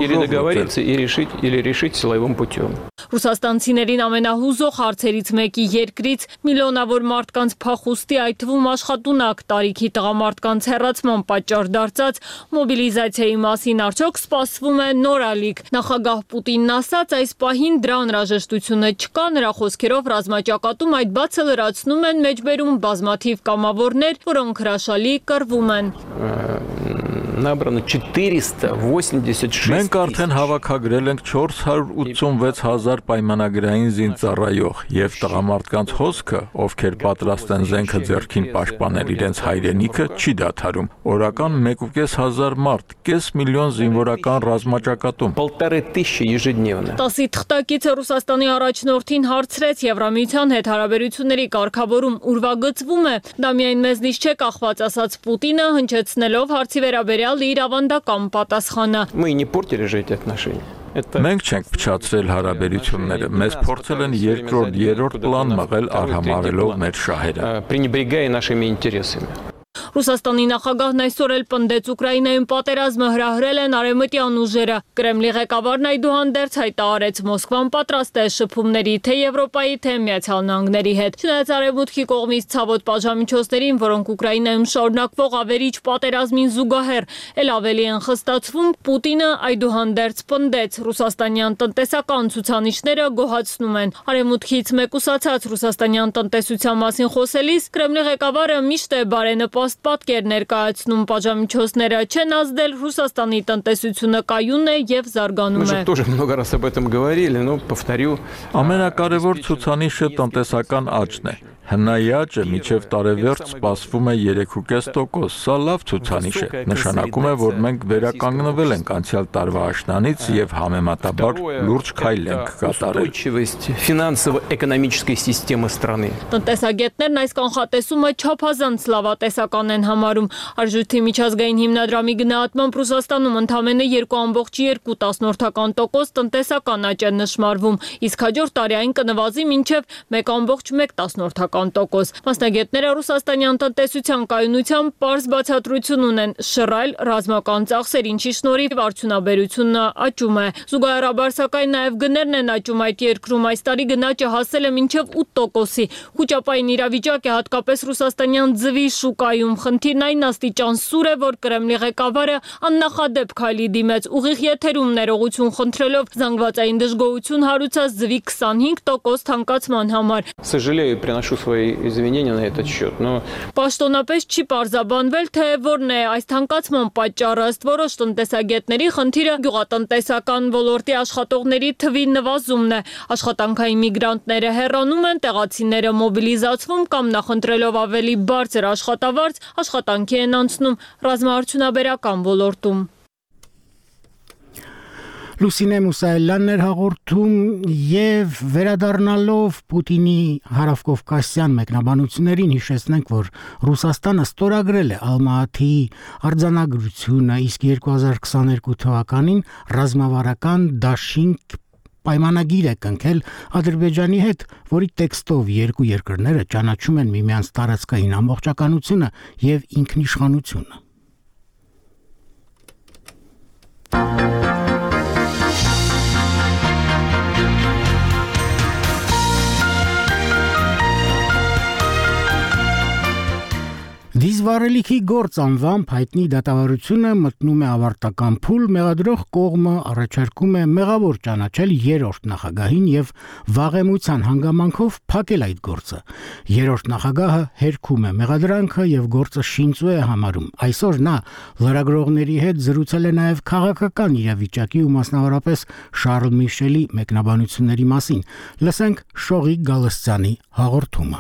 ուժով։ Ռուսաստանցիներին ամենահուզող հարցերից մեկի երկրից միլիոնավոր մարդկանց փախուստի, այդ թվում աշխատունակ տարիքի տղամարդկանց հեռացման պատճառ դարձած մոբիլիզացիայի մասին արդյոք սպասվում է նոր ալիք։ Նախագահ Պուտինն ասաց, այս պահին դրա անհրաժեշտությունը չկա, նրա խոսքերով ռազմաճակատում այդ բացը լրացնում են մեջբերում բազմաթիվ կամավորներ, որոնք հրաշալի կռվում են։ Набрано четыреста восемьдесят шесть. Մենք արդեն հավաքագրել ենք չորս հարյուր ութսունվեց հազար պայմանագրային զինծառայող եւ տղամարդկանց հոսքը, ովքեր պատրաստ են զենքը ձեռքին պաշտպանել իրենց հայրենիքը, չի դադարում։ Օրական մեկ ու կես հազար մարդ, կես միլիոն զինվորական ռազմաճակատում։ Полторы тысячи ежедневно. Տասի թղթակիցը Ռուսաստանի առաջնորդին հարցրեց Եվրամիության հետ հարաբերությունների կարգավորում ուրվագծվում է։ Դա միայն մեզնից չէ կախված, ասաց Պուտինը, հնչեցնելով հարցի վերաբերյալ իր ավանդական պատասխանը։ Мы не портили же эти отношения. Մենք չենք փչացրել հարաբերությունները, մեզ փորձել են երկրորդ, երրորդ պլան մղել արհամարելով մեր շահերը։ Ռուսաստանի նախագահն այսօր էլ պնդեց Ուկրաինայում պատերազմը հրահրել են արևմտյան ուժերը։ Կրեմլի ղեկավարն այդուհանդերձ հայտարարեց Մոսկվան պատրաստ է շփումների թե Եվրոպայի, թե Միացյալ Նահանգների հետ։ Չնայած արևմուտքի կողմից ցավոտ պատժամիջոցներին, որոնք Ուկրաինայում շարունակվող ավերիչ պատերազմին զուգահեռ էլ ավելի են խստացվում, Պուտինը այդուհանդերձ պնդեց ռուսաստանյան տնտեսական ցուցանիշները գոհացնում են։ Արևմուտքից մեկուսացած ռուսաստանյան տնտեսության մասին խոսելիս Կրեմլի ղեկավարը միշտ է բարենպաստ պատկեր ներկայացնում, պատժամիջոցները չեն ազդել, Ռուսաստանի տնտեսությունը կայուն է եւ զարգանում է։ Ամենակարևոր ցուցանիշը տնտեսական աճն է։ Հնայի աճը մինչև տարեվերջ սպասվում է երեք կόμμα պենս տոկոս, սա լավ ցուցանիշ է, նշանակում է, որ մենք վերականգնվել ենք անցյալ տարվա աշնանից եւ համեմատաբար լուրջ քայլ ենք կատարել։ Տնտեսագետներն այս կանխատեսումը չափազանց լավատեսական են համարում։ Արժույթի միջազգային հիմնադրամի գնահատմամբ Ռուսաստանում ընդամենը երկու կόμma երկու տոկոս տնտեսական աճ է նշմարվում, իսկ հաջորդ տարի այն կնվազի մինչև մեկ կόμma մեկ տոկոս։ Մասնագետները ռուսաստանյան տնտեսության կայունությամբ պարզ բացատրություն ունեն՝ շռայլ ռազմական ծախսեր, ինչի շնորհիվ արդյունաբերությունը աճում է։ Զուգահեռաբար սակայն նաև գներն են աճում այդ երկրում։ Այս տարի գնաճը հասել է մինչև ութ տոկոսի։ Խուճապային իրավիճակ է հատկապես ռուսաստանյան ձվի շուկայում։ Խնդիրն այն աստիճան սուր է, որ Կրեմլի ղեկավարը աննախադեպ քայլի դիմեց ուղիղ եթերում ներողություն խնդրելով զանգվածային դժգոհություն հարուցած ձվի քսանհինգ տոկոս թանկացման համար։ Պաշտոնապես չի պարզաբանվել, թե որն է այս թանկացման պատճառը։ Ըստ որոշ տնտեսագետների խնդիրը գյուղատնտեսական ոլորտի աշխատողների թվի նվազումն է։ Աշխատանքային միգրանտները հեռանում են, տեղացիները մոբիլիզացվում կամ նախընտրելով ավելի բարձր աշխատավարձ աշխատանքի են անցնում ռազմաարդյունաբերական ոլորտում։ Լուսինե Մուսայելյանն էր հաղորդում եւ վերադառնալով Պուտինի հարավկովկասյան մեկնաբանություններին հիշեցնենք, որ Ռուսաստանը ստորագրել է Ալմատիի արձանագրությունը, իսկ երկու հազար քսաներկու թվականին ռազմավարական դաշինք պայմանագիր է կնքել Ադրբեջանի հետ, որի տեքստով երկու երկրները ճանաչում են միմյանց տարածքային ամբողջականությունը եւ ինքնիշխանությունը։ Դիզվարելիքի գործ անվամբ հայտնի դատավարությունը մտնում է ավարտական փուլ, մեղադրող կողմը առաջարկում է մեղավոր ճանաչել երրորդ նախագահին եւ վաղեմության հանգամանքով փակել այդ գործը։ Երրորդ նախագահը հերքում է մեղադրանքը եւ գործը շինծու է համարում։ Այսօր նա լրագրողների հետ զրուցել է նաեւ քաղաքական իրավիճակի ու մասնավորապես Շարլ Միշելի մեկնաբանությունների մասին։ Լսենք Շողիկ Գալստյանի հաղորդումը։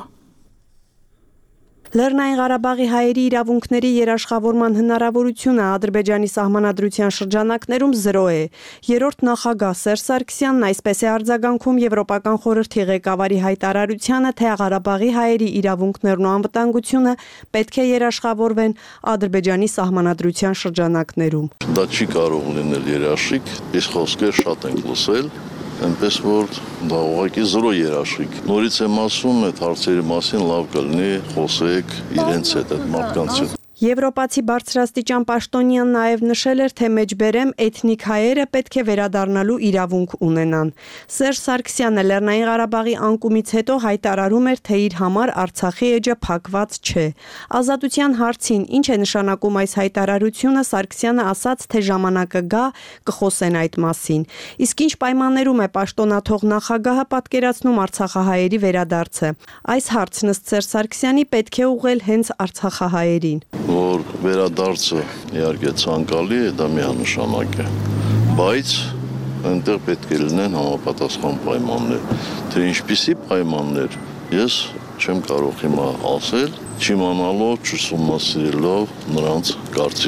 Լեռնային Ղարաբաղի հայերի իրավունքների երաշխավորման հնարավորությունը Ադրբեջանի սահմանադրության շրջանակներում զրո է։ Երրորդ նախագահ Սերժ Սարգսյանն այսպես է արձագանքում Եվրոպական խորհրդի ղեկավարի հայտարարությանը, թե Ղարաբաղի հայերի իրավունքներն ու անվտանգությունը պետք է երաշխավորվեն Ադրբեջանի սահմանադրության շրջանակներում։ Դա չի կարող լինել երաշխիք, այս խոսքեր շատ ենք լսել։ Այնպես որ դա ուղղակի զրո երաշխիք։ Նորից եմ ասում, այդ հարցերի մասին լավ կլինի խոսեք իրենց հետ, այդ մարդկանց հետ։ Եվրոպացի բարձրաստիճան պաշտոնյան նաև նշել էր, թե մեջբերեմ էթնիկ հայերը պետք է վերադառնալու իրավունք ունենան։ Սերժ Սարգսյանը Լեռնային Ղարաբաղի անկումից հետո հայտարարում էր, թե իր համար Արցախի էջը փակված չէ։ Ազատության հարցին ինչ է նշանակում այս հայտարարությունը, Սարգսյանը ասաց, թե ժամանակը գա, կխոսեն այդ մասին։ Իսկ ինչ պայմաններում է պաշտոնաթող նախագահը պատկերացնում արցախահայերի վերադարձը։ Այս հարցն ըստ Սերժ Սարգսյանի պետք է ուղղել հենց արցախահայերին։ Որ վերադարձը իհարկե ցանկալի է, դա միանշանակ է, բայց այնտեղ պետք է լինեն համապատասխան պայմաններ, թե ինչպիսի պայմաններ, ես չեմ կարող հիմա ասել, չիմանալով, չուսումնասիրելով նրանց կարծիք։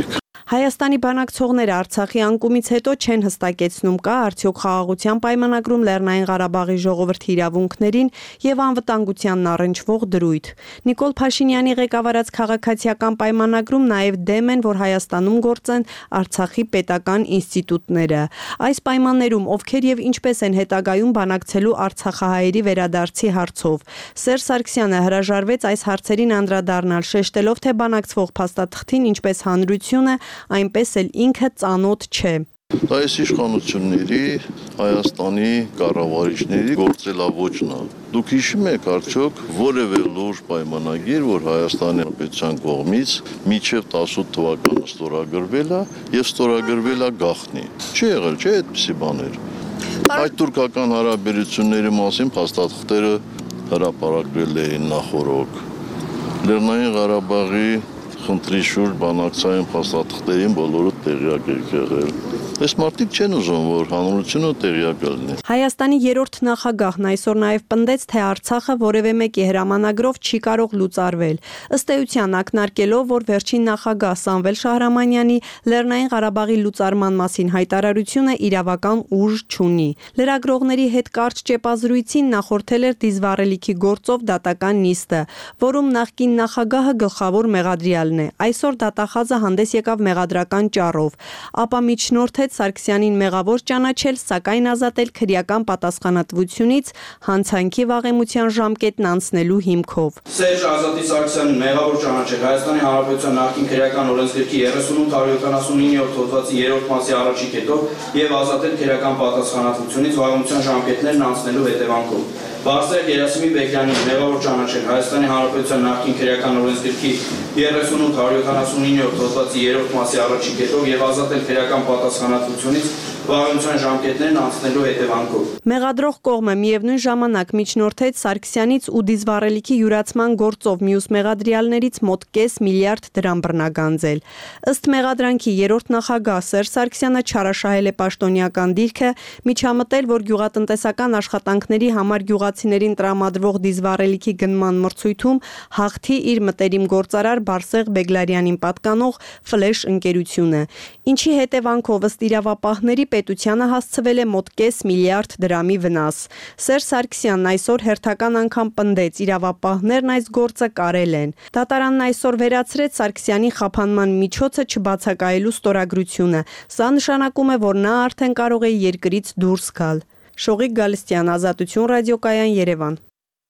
Հայաստանի բանակցողները Արցախի անկումից հետո չեն հստակեցնում կա արդյոք խաղաղության պայմանագրում Լեռնային Ղարաբաղի ժողովրդի իրավունքներին եւ անվտանգությանն առնչվող դրույթ։ Նիկոլ Փաշինյանի ղեկավարած քաղաքացիական պայմանագրում նաեւ դեմ են, որ Հայաստանում գործեն Արցախի պետական ինստիտուտները։ Այս պայմաններում ովքեր եւ ինչպես են հետագայում բանակցելու արցախահայերի վերադարձի հարցով։ Սերժ Սարգսյանը հրաժարվեց այս հարցերին անդրադառնալ, շեշտելով, թե բանակցվող փաստաթղթին ինչպես հանրությունը, այնպես էլ ինքը ծանոթ չէ։ Այս իշխանությունների Հայաստանի կառավարիչների գործելավոճն է։ Դուք հիշում եք արդյոք որևէ լուրջ պայմանագիր, որ Հայաստանի Հանրապետության կողմից մինչև տասութ թվականը ստորագրվել է եւ ստորագրվել է գաղտնի։ Չի եղել, չէ՞ այդպիսի բաներ։ Այդ թուրքական հարաբերությունների մասին փաստաթղթերը հրապարակվել էին նախորոք։ Լեռնային Ղարաբաղի խնդրի շուրջ բանակցային փաստաթղթերին բոլորը տեղյակ եք եղել։ Այս մարդիկ չեն ուզում, որ հանրությունը տեղյակ լինի։ Հայաստանի երրորդ նախագահն այսօր նաև պնդեց, թե Արցախը որևէ մեկի հրամանագրով չի կարող լուծարվել։ Ըստ էության ակնարկելով, որ վերջին նախագահ Սամվել Շահրամանյանի Լեռնային Ղարաբաղի լուծարման մասին հայտարարությունը իրավական ուժ չունի։ Լրագրողների հետ կարճ ճեպազրույցին նախորդել էր դիզվառելիքի գործով դատական նիստը, որում նախկին նախագահը գլխավոր մեղադրյալն է։ Այսօր դատախազը հանդես եկավ մեղադրական ճառով, ապա միջնորդեց Սարգսյանին մեղավոր ճանաչել, սակայն ազատել քրեական պատասխանատվությունից հանցանքի վաղեմության ժամկետն անցնելու հիմքով։ Սերժ Ազատի Սարգսյանին մեղավոր ճանաչել Հայաստանի Հանրապետության նախկին քրեական օրենսգրքի երեսունութ հարյուր յոթանասունիններորդ հոդվածի երրորդ մասի առաջի կետով եւ ազատել քրեական պատասխանատվությունից վաղեմության ժամկետներն անցնելու հետևանքով։ Բարսեղ Գերասիմի Բեկյանին մեղավոր ճանաչել Հայաստանի Հանրապետության նախկին քրեական օրենսգրքի երեսունութ հարյուր յոթանասունիններորդ հոդվածի երրորդ մասի առաջի կետով եւ ազատել քրեական պատասխանատվությունից վաղեմության ժամկետներն անցնելու հետևանքով։ Մեղադրող կողմը միևնույն ժամանակ միջնորդեց Սարգսյանից ու դիզվառելիքի յուրացման գործով մյուս մեղադրյալներից մոտ կես միլիարդ դրամ բռնագանձել։ Ըստ մեղադրանքի երրորդ նախագահ Սերժ Սարգսյանը չարաշահել է պաշտոնյական դիրքը, միջամտել, որ գյուղատնտեսական աշխատանքների համար գյուղացիներին տրամադրվող դիզվառելիքի գնման մրցույթում հաղթի իր մտերիմ գործարար Բարսեղ Բեգլարյանին պատկանող Ֆլեշ ընկերությունը, ինչի հետևանքով ըստ իրավապահների պետությանը հասցվել է մոտ կես միլիարդ դրամի վնաս։ Սերժ Սարգսյանն այսօր հերթական անգամ պնդեց, իրավապահներն այս գործը կարել են։ Դատարանն այսօր վերացրեց Սարգսյանի խափանման միջոցը չբացակայելու ստորագրությունը։ Սա նշանակում է, որ նա արդեն կարող է երկրից դուրս գալ։ Շողիկ Գալստյան, Ազատություն ռադիոկայան, Երևան։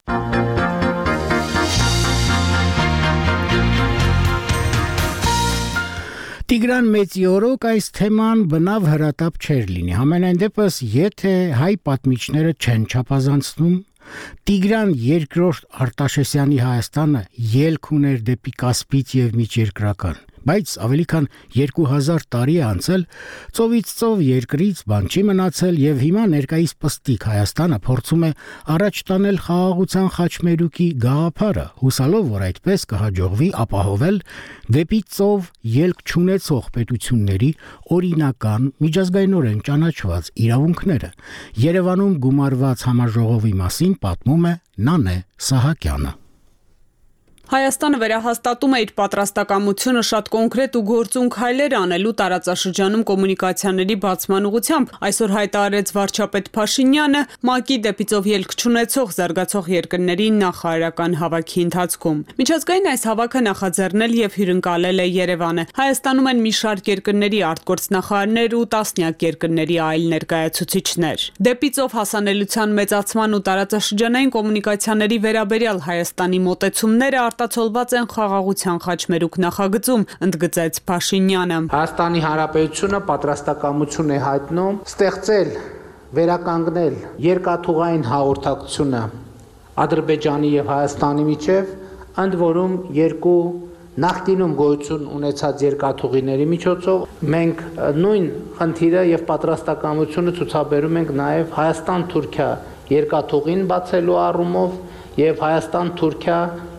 Տիգրան Մեծիորոկ այս թեման բնավ հրատապ չէր լինի։ Համենայն դեպս, եթե հայ պատմիչները չեն չափազանցնում, Տիգրան երկրորդ Արտաշեսյանի Հայաստանը ելք ուներ դեպի Կասպից եւ միջերկրական, բայց ավելի քան երկու հազար տարի է անցել, ծովից ծով երկրից բան չի մնացել եւ հիմա ներկայիս պստիկ Հայաստանը փորձում է առաջ տանել խաղաղության խաչմերուկի գաղափարը, հուսալով, որ այդպես կհաջողվի ապահովել դեպի ծով ելք չունեցող պետությունների օրինական, միջազգայինորեն ճանաչված իրավունքները։ Երևանում գումարված համաժողովի մասին պատմում է Նանե Սահակյանը։ Հայաստանը վերահաստատում է իր պատրաստակամությունը շատ կոնկրետ ու գործուն քայլեր անելու տարածաշրջանում կոմունիկացիաների բացման ուղղությամբ, այսօր հայտարարեց վարչապետ Փաշինյանը ՄԱԿ-ի դեպիծով ելք չունեցող զարգացող երկրների նախարարական հավաքի ընթացքում։ Միջազգային այս հավաքը նախաձեռնել եւ հյուրընկալել է Երևանը։ Հայաստանում են մի շարք երկրների արտգործնախարարներ ու տասնյակ երկրների այլ ներկայացուցիչներ։ Դեպիծով հասանելիության մեծացման ու տարածաշրջանային կոմունիկացիաների վերաբերյալ Հայաստանի մոտեցումները արտացոլված են խաղաղության խաչմերուկ նախագծում, ընդգծեց Փաշինյանը։ Հայաստանի Հանրապետությունը պատրաստակամություն է հայտնում ստեղծել, վերականգնել երկաթուղային հաղորդակցությունը Ադրբեջանի եւ Հայաստանի միջև, ընդ որում երկու նախկինում գոյություն ունեցած երկաթուղիների միջոցով մենք նույն խնդիրը եւ պատրաստակամությունը ցուցաբերում ենք նաեւ Հայաստան-Թուրքիա երկաթուղին բացելու առումով եւ Հայաստան-Թուրքիա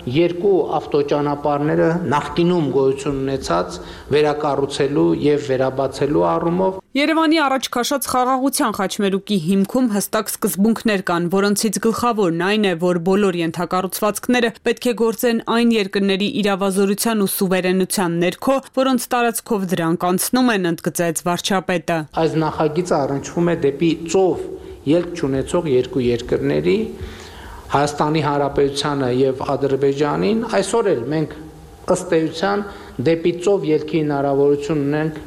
երկու ավտոճանապարհները նախկինում գոյություն ունեցած վերակառուցելու եւ վերաբացելու առումով Երևանի առաջ քաշած խաղաղության խաչմերուկի հիմքում հստակ սկզբունքներ կան, որոնցից գլխավորն այն է, որ բոլոր ենթակառուցվածքները պետք է գործեն այն երկրների իրավազորության ու սուվերենության ներքո, որոնց տարածքով դրանք անցնում են, ընդգծեց վարչապետը։ Այս նախագիծը առնչվում է դեպի ծով ելք չունեցող երկու երկրների Հայաստանի Հանրապետությանը եւ Ադրբեջանին, այսօր էլ մենք ըստ էության դեպի ծով ելքի հնարավորություն ունենք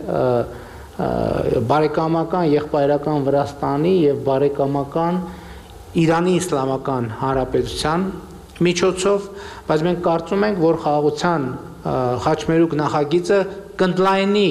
բարեկամական եղբայրական Վրաստանի եւ բարեկամական Իրանի Իսլամական Հանրապետության միջոցով, բայց մենք կարծում ենք, որ խաղաղության խաչմերուկ նախագիծը կընդլայնի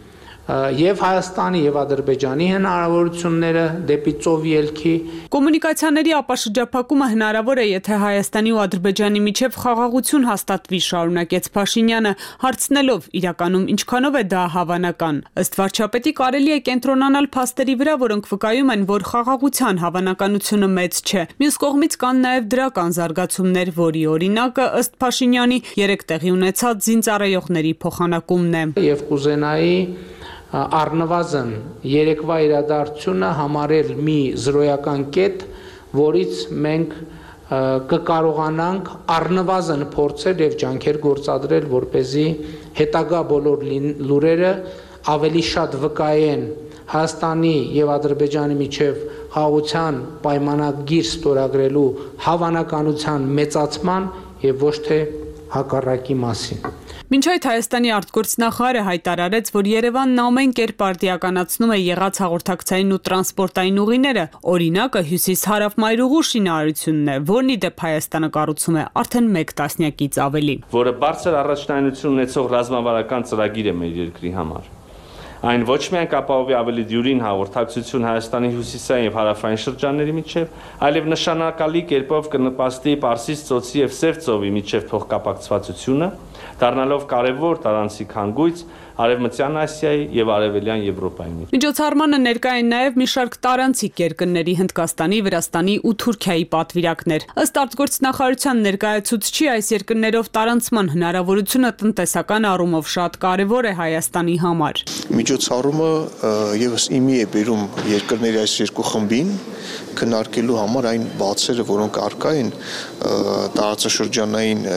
եւ Հայաստանի եւ Ադրբեջանի հնարավորությունները դեպի ծով ելքի Կոմունիկացիաների ապաշրջափակումը հնարավոր է, եթե Հայաստանի ու Ադրբեջանի միջև խաղաղություն հաստատվի, շարունակեց Փաշինյանը, հարցնելով իրականում ինչքանով է դա հավանական։ Ըստ վարչապետի կարելի է կենտրոնանալ փաստերի վրա, որոնք վկայում են, որ խաղաղության հավանականությունը մեծ չէ։ Մյուս կողմից կան նաեւ դրական զարգացումներ, որի օրինակը ըստ Փաշինյանի երեք տեղի ունեցած զինծառայողների փոխանակումն է։ Եվ կուզենայի առնվազն երեկվա իրադարձությունը համարել մի զրոյական կետ, որից մենք կկարողանանք առնվազն փորձել եւ ջանքեր գործադրել, որպեսզի հետագա բոլոր լուրերը ավելի շատ վկայեն Հայաստանի եւ Ադրբեջանի միջև խաղաղության պայմանագիր ստորագրելու հավանականության մեծացման եւ ոչ թե հակառակի մասին։ Մինչ այդ Հայաստանի արտգործնախարարը հայտարարեց, որ Երևանն ամեն կերպ արդիականացնում է եղած հաղորդակցային ու տրանսպորտային ուղիները, օրինակը հյուսիս-հարավ մայրուղու շինարարությունն է, որն ի դեպ Հայաստանը կառուցում է արդեն մեկ տասնյակից ավելի։ Որը բարձր առաջնայնություն ունեցող ռազմավարական ծրագիր է մեր երկրի համար։ Այն ոչ միայն կապահովի ավելի դյուրին հաղորդակցություն Հայաստանի հյուսիսային եւ հարավային շրջանների միջև, այլև նշանակալի կերպով կնպաստի Պարսից ծոցի եւ Սև ծովի միջև փոխկապակցվածությունը, դառնալով կարևոր տարանցիկ հանգույց Արևմտյան Ասիայի եւ Արևելյան Եվրոպայի միջև։ Միջոցառմանը ներկա են նաեւ մի շարք տարանցիկ երկրների Հնդկաստանի, Վրաստանի ու Թուրքիայի պատվիրակներ։ Ըստ արտգործնախարարության ներկայացուցչի այս երկրներով տարանցման հնարավորությունը տնտեսական առումով շատ կարևոր է Հայաստանի համար։ Միջոցառումը եւս իմի է բերում երկրների այս երկու խմբին քննարկելու համար այն բացերը, որոնք առկա են տարածաշրջանային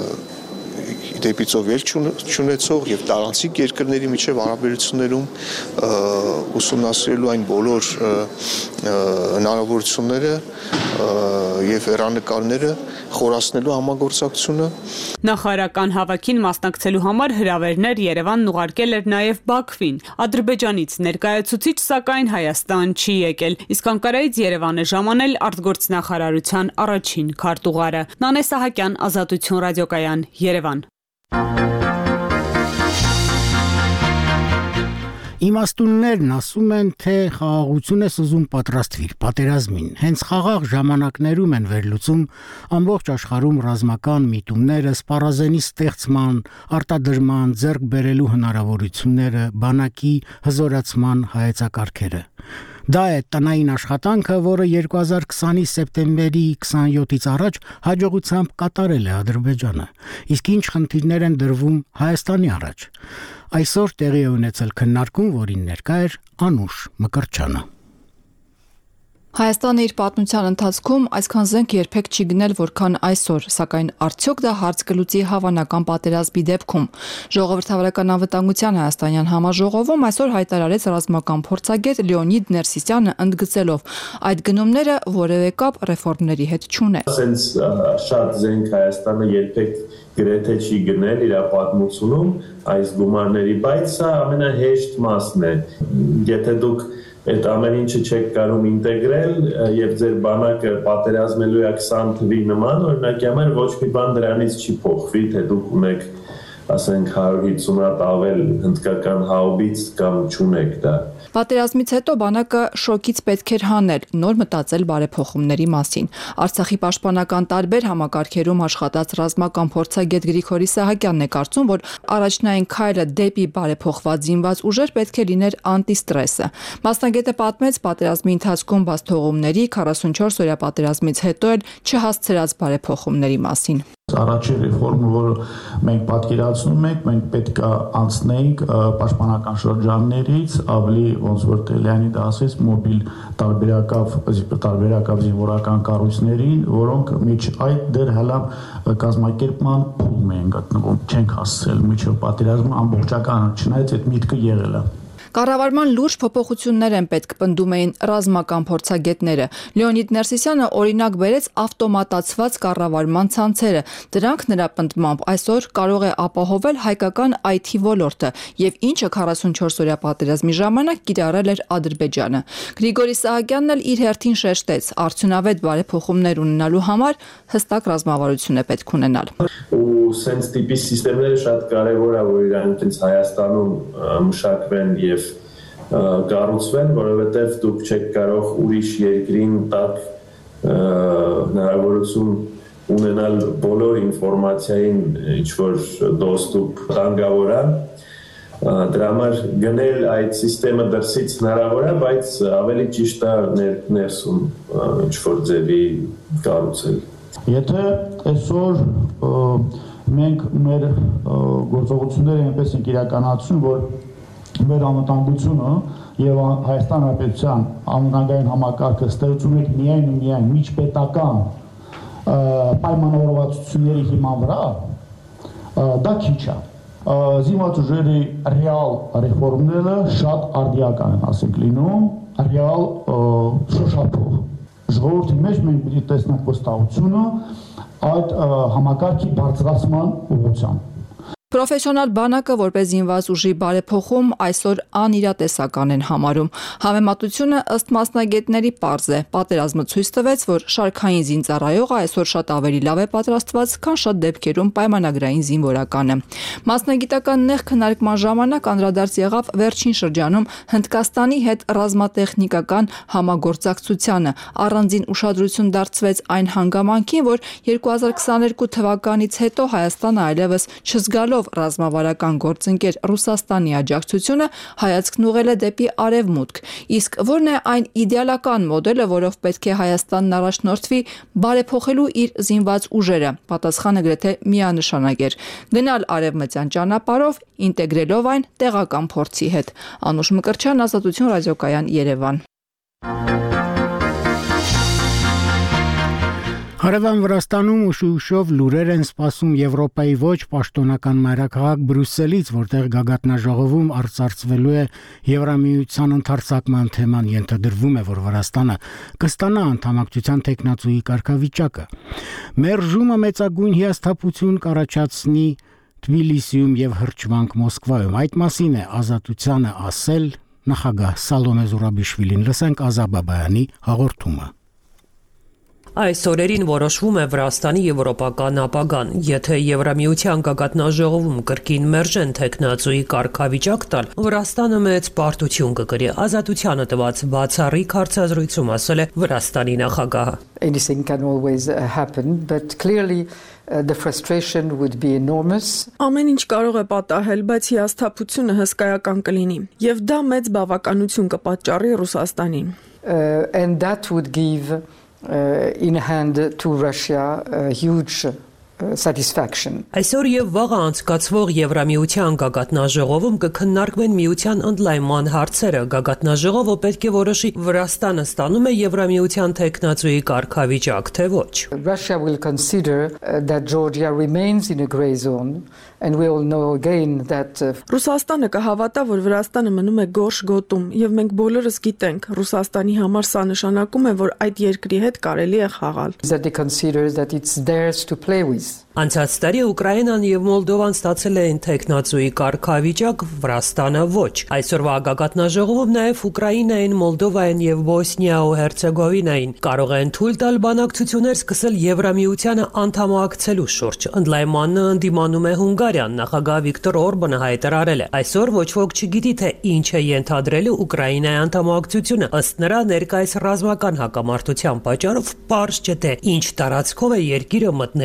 դեպի ծով ելք չունեցող եւ տարանցիկ երկրների միջև հարաբերություններում ուսումնասիրելու այն բոլոր հնարավորությունները եւ հեռանկարները խորացնելու համագործակցությունը։ Նախարարական հավաքին մասնակցելու համար հրավերներ Երևանն ուղարկել էր նաեւ Բաքվին։ Ադրբեջանից ներկայացուցիչ սակայն Հայաստան չի եկել, իսկ Անկարայից Երևան է ժամանել արտգործնախարարության առաջին քարտուղարը։ Նանե Սահակյան, Ազատություն ռադիոկայան, Երևան։ Իմաստուններն ասում են, թե խաղաղություն է ուզում պատրաստվիր պատերազմին։ Հենց խաղաղ ժամանակներում են վերլուծում ամբողջ աշխարհում ռազմական միտումները, սպառազենի ստեղծման, արտադրման, ձեռք բերելու հնարավորությունները, բանակի հզորացման հայեցակարգերը։ Դա է տնային աշխատանքը, որը երկու հազար քսանի սեպտեմբերի քսանյոթից առաջ հաջողությամբ կատարել է Ադրբեջանը։ Իսկ ինչ խնդիրներ են դրվում Հայաստանի առաջ։ Այսօր տեղի է ունեցել քննարկում, որին ներկա էր Անուշ Մկրտչյանը։ Հայաստանը իր պատմության ընթացքում այսքան զենք երբեք չի գնել, որքան այսօր, սակայն արդյոք դա հարց կլուծի հավանական պատերազմի դեպքում։ Ժողովրդավարական անվտանգության հայաստանյան համաժողովում այսօր հայտարարեց ռազմական փորձագետ Լեոնիդ Ներսիսյանը, ընդգծելով այդ գնումները որևէ կապ ռեֆորմների հետ չունեն։ Սենց շատ զենք Հայաստանը երբեք գրեթե չի գնել իր պատմությունում այս գումարների, բայց սա ամենահեշտ մասն է։ Եթե դուք այդ ամեն ինչը չեք կարող ինտեգրել եւ ձեր բանակը պատերազմելու է քսան թվի նման, օրինակի համար ոչ մի բան դրանից չի փոխվի, թե դուք ունեք, ասենք, հարյուր հիսուն հատ ավել հնդկական հաուբից կամ չունեք դա։ Պատերազմից հետո բանակը շոկից պետք էր հանել, նոր մտածել բարեփոխումների մասին։ Արցախի պաշտպանական տարբեր համակարգերում աշխատած ռազմական փորձագետ Գրիգորի Սահակյանն է կարծում, որ առաջնային քայլը դեպի բարեփոխված զինված ուժեր պետք է լիներ անտիստրեսը։ Մասնագետը պատմեց պատերազմի ընթացքում բաց թողումների քառասունչորս օրյա պատերազմից հետո էլ չհասցրած բարեփոխումների մասին։ Առաջին ռեֆորմը, որը մենք պատկերացնում ենք, մենք պետք է անցնենք պաշտպանական շրջաններից ավելի ոնց որ Տելյանիդ ասեց մոբիլ տարբերակավ տարբերակավ զինվորական կառույցներին, որոնք միջ այդ դեռ հələ կազմակերպման փուլում են գտնվում, չենք հասցրել միջև պատերազմը ամբողջական, չնայած այդ միտքը եղել է։ Կառավարման լուրջ փոփոխություններ են պետք, պնդում էին ռազմական փորձագետները։ Լեոնիդ Ներսիսյանը օրինակ բերեց ավտոմատացված կառավարման ցանցերը։ Դրանք նրա պնդմամբ այսօր կարող է ապահովել հայկական այ թի ոլորտը, եւ ինչը քառասունչորս օրյա պատերազմի ժամանակ կիրառել էր Ադրբեջանը։ Գրիգորի Սահակյանն էլ իր հերթին շեշտեց, արդյունավետ բարեփոխումներ ունենալու համար հստակ ռազմավարություն է պետք ունենալ։ Ու sense տիպի սիստեմները շատ կարևոր է, որ իրանք ինձ Հայաստանում մշակվեն եւ կառուցվեն, որովհետև դուք չեք կարող ուրիշ երկրին տակ հնարավորություն ունենալ բոլոր ինֆորմացիային, ինչ որ դոստուպ տանգավոր է, դրա համար գնել այդ սիստեմը դրսից հնարավոր է, բայց ավելի ճիշտ է ներսում ինչ որ ձևի կառուցել։ Եթե այսօր մենք մեր գործողությունները այնպես ենք իրականացնում, որ մեր անվտանգությունը եւ Հայաստան Հանրապետության անվտանգային համակարգը ստեղծում եք միայն ու միայն միջպետական պայմանավորվածությունների հիման վրա, դա քիչ է։ Զինված ուժերի ռեալ ռեֆորմները շատ արդիական են, ասենք լինում, ռեալ շոշափող։ Ժողովրդի մեջ մենք պիտի տեսնենք վստահությունը այդ համակարգի բարձրացման ուղղությամբ։ Պրոֆեսիոնալ բանակը որպես զինված ուժի բարեփոխում այսօր անիրատեսական են համարում։ Համեմատությունը ըստ մասնագետների պարզ է։ Պատերազմը ցույց տվեց, որ շարքային զինծառայողը այսօր շատ ավելի լավ է պատրաստված, քան շատ դեպքերում պայմանագրային զինվորականը։ Մասնագիտական նեղ քննարկման ժամանակ անդրադարձ եղավ վերջին շրջանում Հնդկաստանի հետ ռազմատեխնիկական համագործակցությանը։ Առանձին ուշադրություն դարձվեց այն հանգամանքին, որ երկու հազար քսաներկու թվականից հետո Հայաստանը այլևս չզգալով ռազմավարական գործընկեր Ռուսաստանի աջակցությունը հայացքն ուղղել է դեպի արևմուտք, իսկ որն է այն իդեալական մոդելը, որով պետք է Հայաստանն առաջնորդվի բարեփոխելու իր զինված ուժերը, պատասխանը գրեթե միանշանակ էր՝ գնալ արևմտյան ճանապարհով, ինտեգրելով այն տեղական փորձի հետ։ Անուշ Մկրտչյան, Ազատություն ռադիոկայան, Երևան։ Հարևան Վրաստանում ուշ-ուշով լուրեր են սպասում Եվրոպայի ոչ պաշտոնական մայրաքաղաք Բրյուսելից, որտեղ գագաթնաժողովում արծարծվելու է Եվրամիության ընդարձակման թեման, ենթադրվում է, որ Վրաստանը կստանա անդամակցության տեխնացուի կարգավիճակը։ Մերժումը մեծագույն հիասթափություն կառաջացնի Թբիլիսիում եւ հրճվանք Մոսկվայում։ Այդ մասին է Ազատությանը ասել նախագահ Սալոմե Զուրաբիշվիլին։ Լսենք Ազա Բաբայանի հաղորդումը։ Այս օրերին որոշվում է Վրաստանի եվրոպական ապագան։ Եթե Եվրամիության գագաթնաժողովում կրկին մերժեն տեխնացուի կարգավիճակ տալ, Վրաստանը մեծ պարտություն կկրի։ Ազատությանը տված բացառիկ հարցազրույցում ասել է Վրաստանի նախագահը։ Anything can always happen, but clearly uh, the frustration would be enormous. Ամեն ինչ կարող է պատահել, բայց հիասթափությունը հսկայական կլինի, եւ դա մեծ բավականություն կպատճառի Ռուսաստանին։ Uh, and that would give Uh, in hand to Russia a huge uh, satisfaction. Այսօր եւ վաղը անցկացվող Եվրամիության գագաթնաժողովում կքննարկվեն միության ընդլայնման հարցերը։ Գագաթնաժողովը պետք է որոշի Վրաստանը ստանում է Եվրամիության տեխնացուի կարգավիճակ, թե ոչ։ Russia will consider uh, that Georgia remains in a grey zone. And we all know again that Ռուսաստանը կհավատա, որ Վրաստանը մնում է գորշ գոտում, եւ մենք բոլորս գիտենք, Ռուսաստանի համար սա նշանակում է, որ այդ երկրի հետ կարելի է խաղալ։ That they consider that it's theirs to play with. Անցած տարի Ուկրաինան եւ Մոլդովան ստացել էին տեխնացուի կարգավիճակ, Վրաստանը ոչ։ Այսօրվա գագաթնաժողովում նաեւ Ուկրաինային, Մոլդովային եւ Բոսնիա ու Հերցեգովինային կարող են թույլ տալ բանակցություններ սկսել Եվրամիությանը անդամակցելու շուրջ։ Ընդլայնմանը ընդդիմանում է Հունգարիան, նախագահ Վիկտոր Օրբանը հայտարարել է. Այսօր ոչ ոք չգիտի, թե ինչ է ենթադրելու Ուկրաինայի անդամակցությունը։ Ըստ նրա, ներկայիս ռազմական հակամարտության պատճառով պարզ չէ, թե ինչ տարածքով է երկիրը մտնելու միության։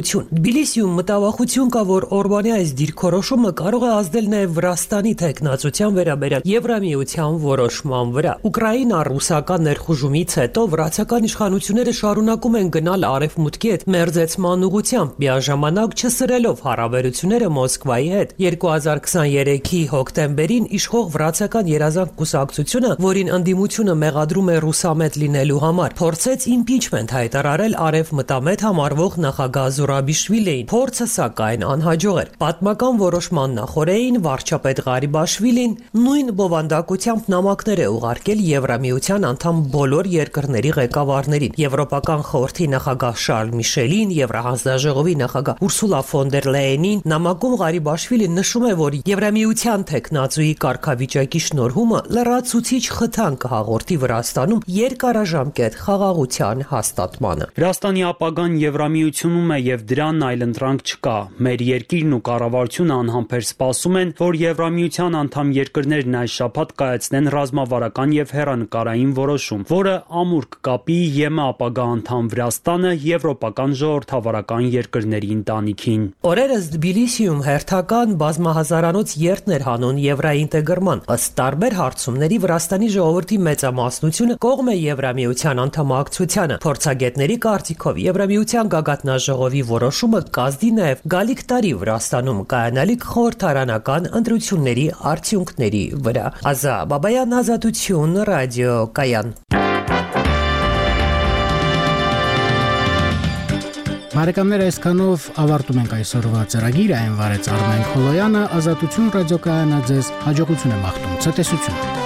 հաջողություն։ Թբիլիսիում մտավախություն կա, որ Օրբանի այս դիրքորոշումը կարող է ազդել նաև Վրաստանի թեկնածության վերաբերյալ Եվրամիության որոշման վրա։ Ուկրաինա-ռուսական ներխուժումից հետո վրացական իշխանությունները շարունակում են գնալ արևմուտքի հետ մերձեցման ուղղությամբ, միաժամանակ չսրելով հարաբերությունները Մոսկվայի հետ։ երկու հազար քսաներեքի հոկտեմբերին իշխող վրացական երազանք կուսակցությունը, որին ընդդիմությունը մեղադրում է ռուսամետ լինելու համար, փորձեց իմպիչմենտ հայտարարել արևմտամետ համարվող նախագահ Զուրաբիշվիլիին։ Փորձը սակայն անհաջող էր։ Պատմական որոշման նախորդին վարչապետ Ղարիբաշվիլին նույն բովանդակությամբ նամակներ է ուղարկել Եվրամիության անդամ բոլոր երկրների ղեկավարներին։ Եվրոպական խորհրդի նախագահ Շարլ Միշելին, Եվրահանձնաժողովի նախագահ Ուրսուլա ֆոն դեր Լեյենին նամակում Ղարիբաշվիլին նշում է, որ Եվրամիության թեկնածուի կարգավիճակի շնորհումը լրացուցիչ խթան կհաղորդի Վրաստանում երկարաժամկետ խաղաղության հաստատմանը։ Վրաստանի ապագան Եվրամիությունում է եւ դրան այլընտրանք չկա։ Մեր երկիրն ու կառավարությունը անհամբեր սպասում են, որ Եվրամիության անդամ երկրներն այս շաբաթ կայացնեն ռազմավարական եւ հեռանկարային որոշում, որը ամուր կկապի ԵՄ ապագա անդամ Վրաստանը եվրոպական ժողովրդավարական երկրների ընտանիքին։ Օրերս Թբիլիսիում հերթական բազմահազարանոց երթներ հանուն եվրաինտեգրման։ Ըստ տարբեր հարցումների Վրաստանի ժողովրդի մեծամասնությունը կողմ է Եվրամիության անդամակցությանը։ Փորձագետների կարծիքով Եվրամիության գագաթնաժողովի որոշումը կազդի նաև գալիք տարի Վրաստանում կայանալիք խորհրդարանական ընտրությունների արդյունքների վրա։ Ազա Բաբայան, Ազատություն, ռադիո Կայան։ Բարեկամներ, այսքանով ավարտում ենք այսօրվա ծրագիրը, այն վարեց Արմեն Խոլոյանը, Ազատություն ռադիոկայանը ձեզ հաջողություն է մաղթում, ցտեսություն։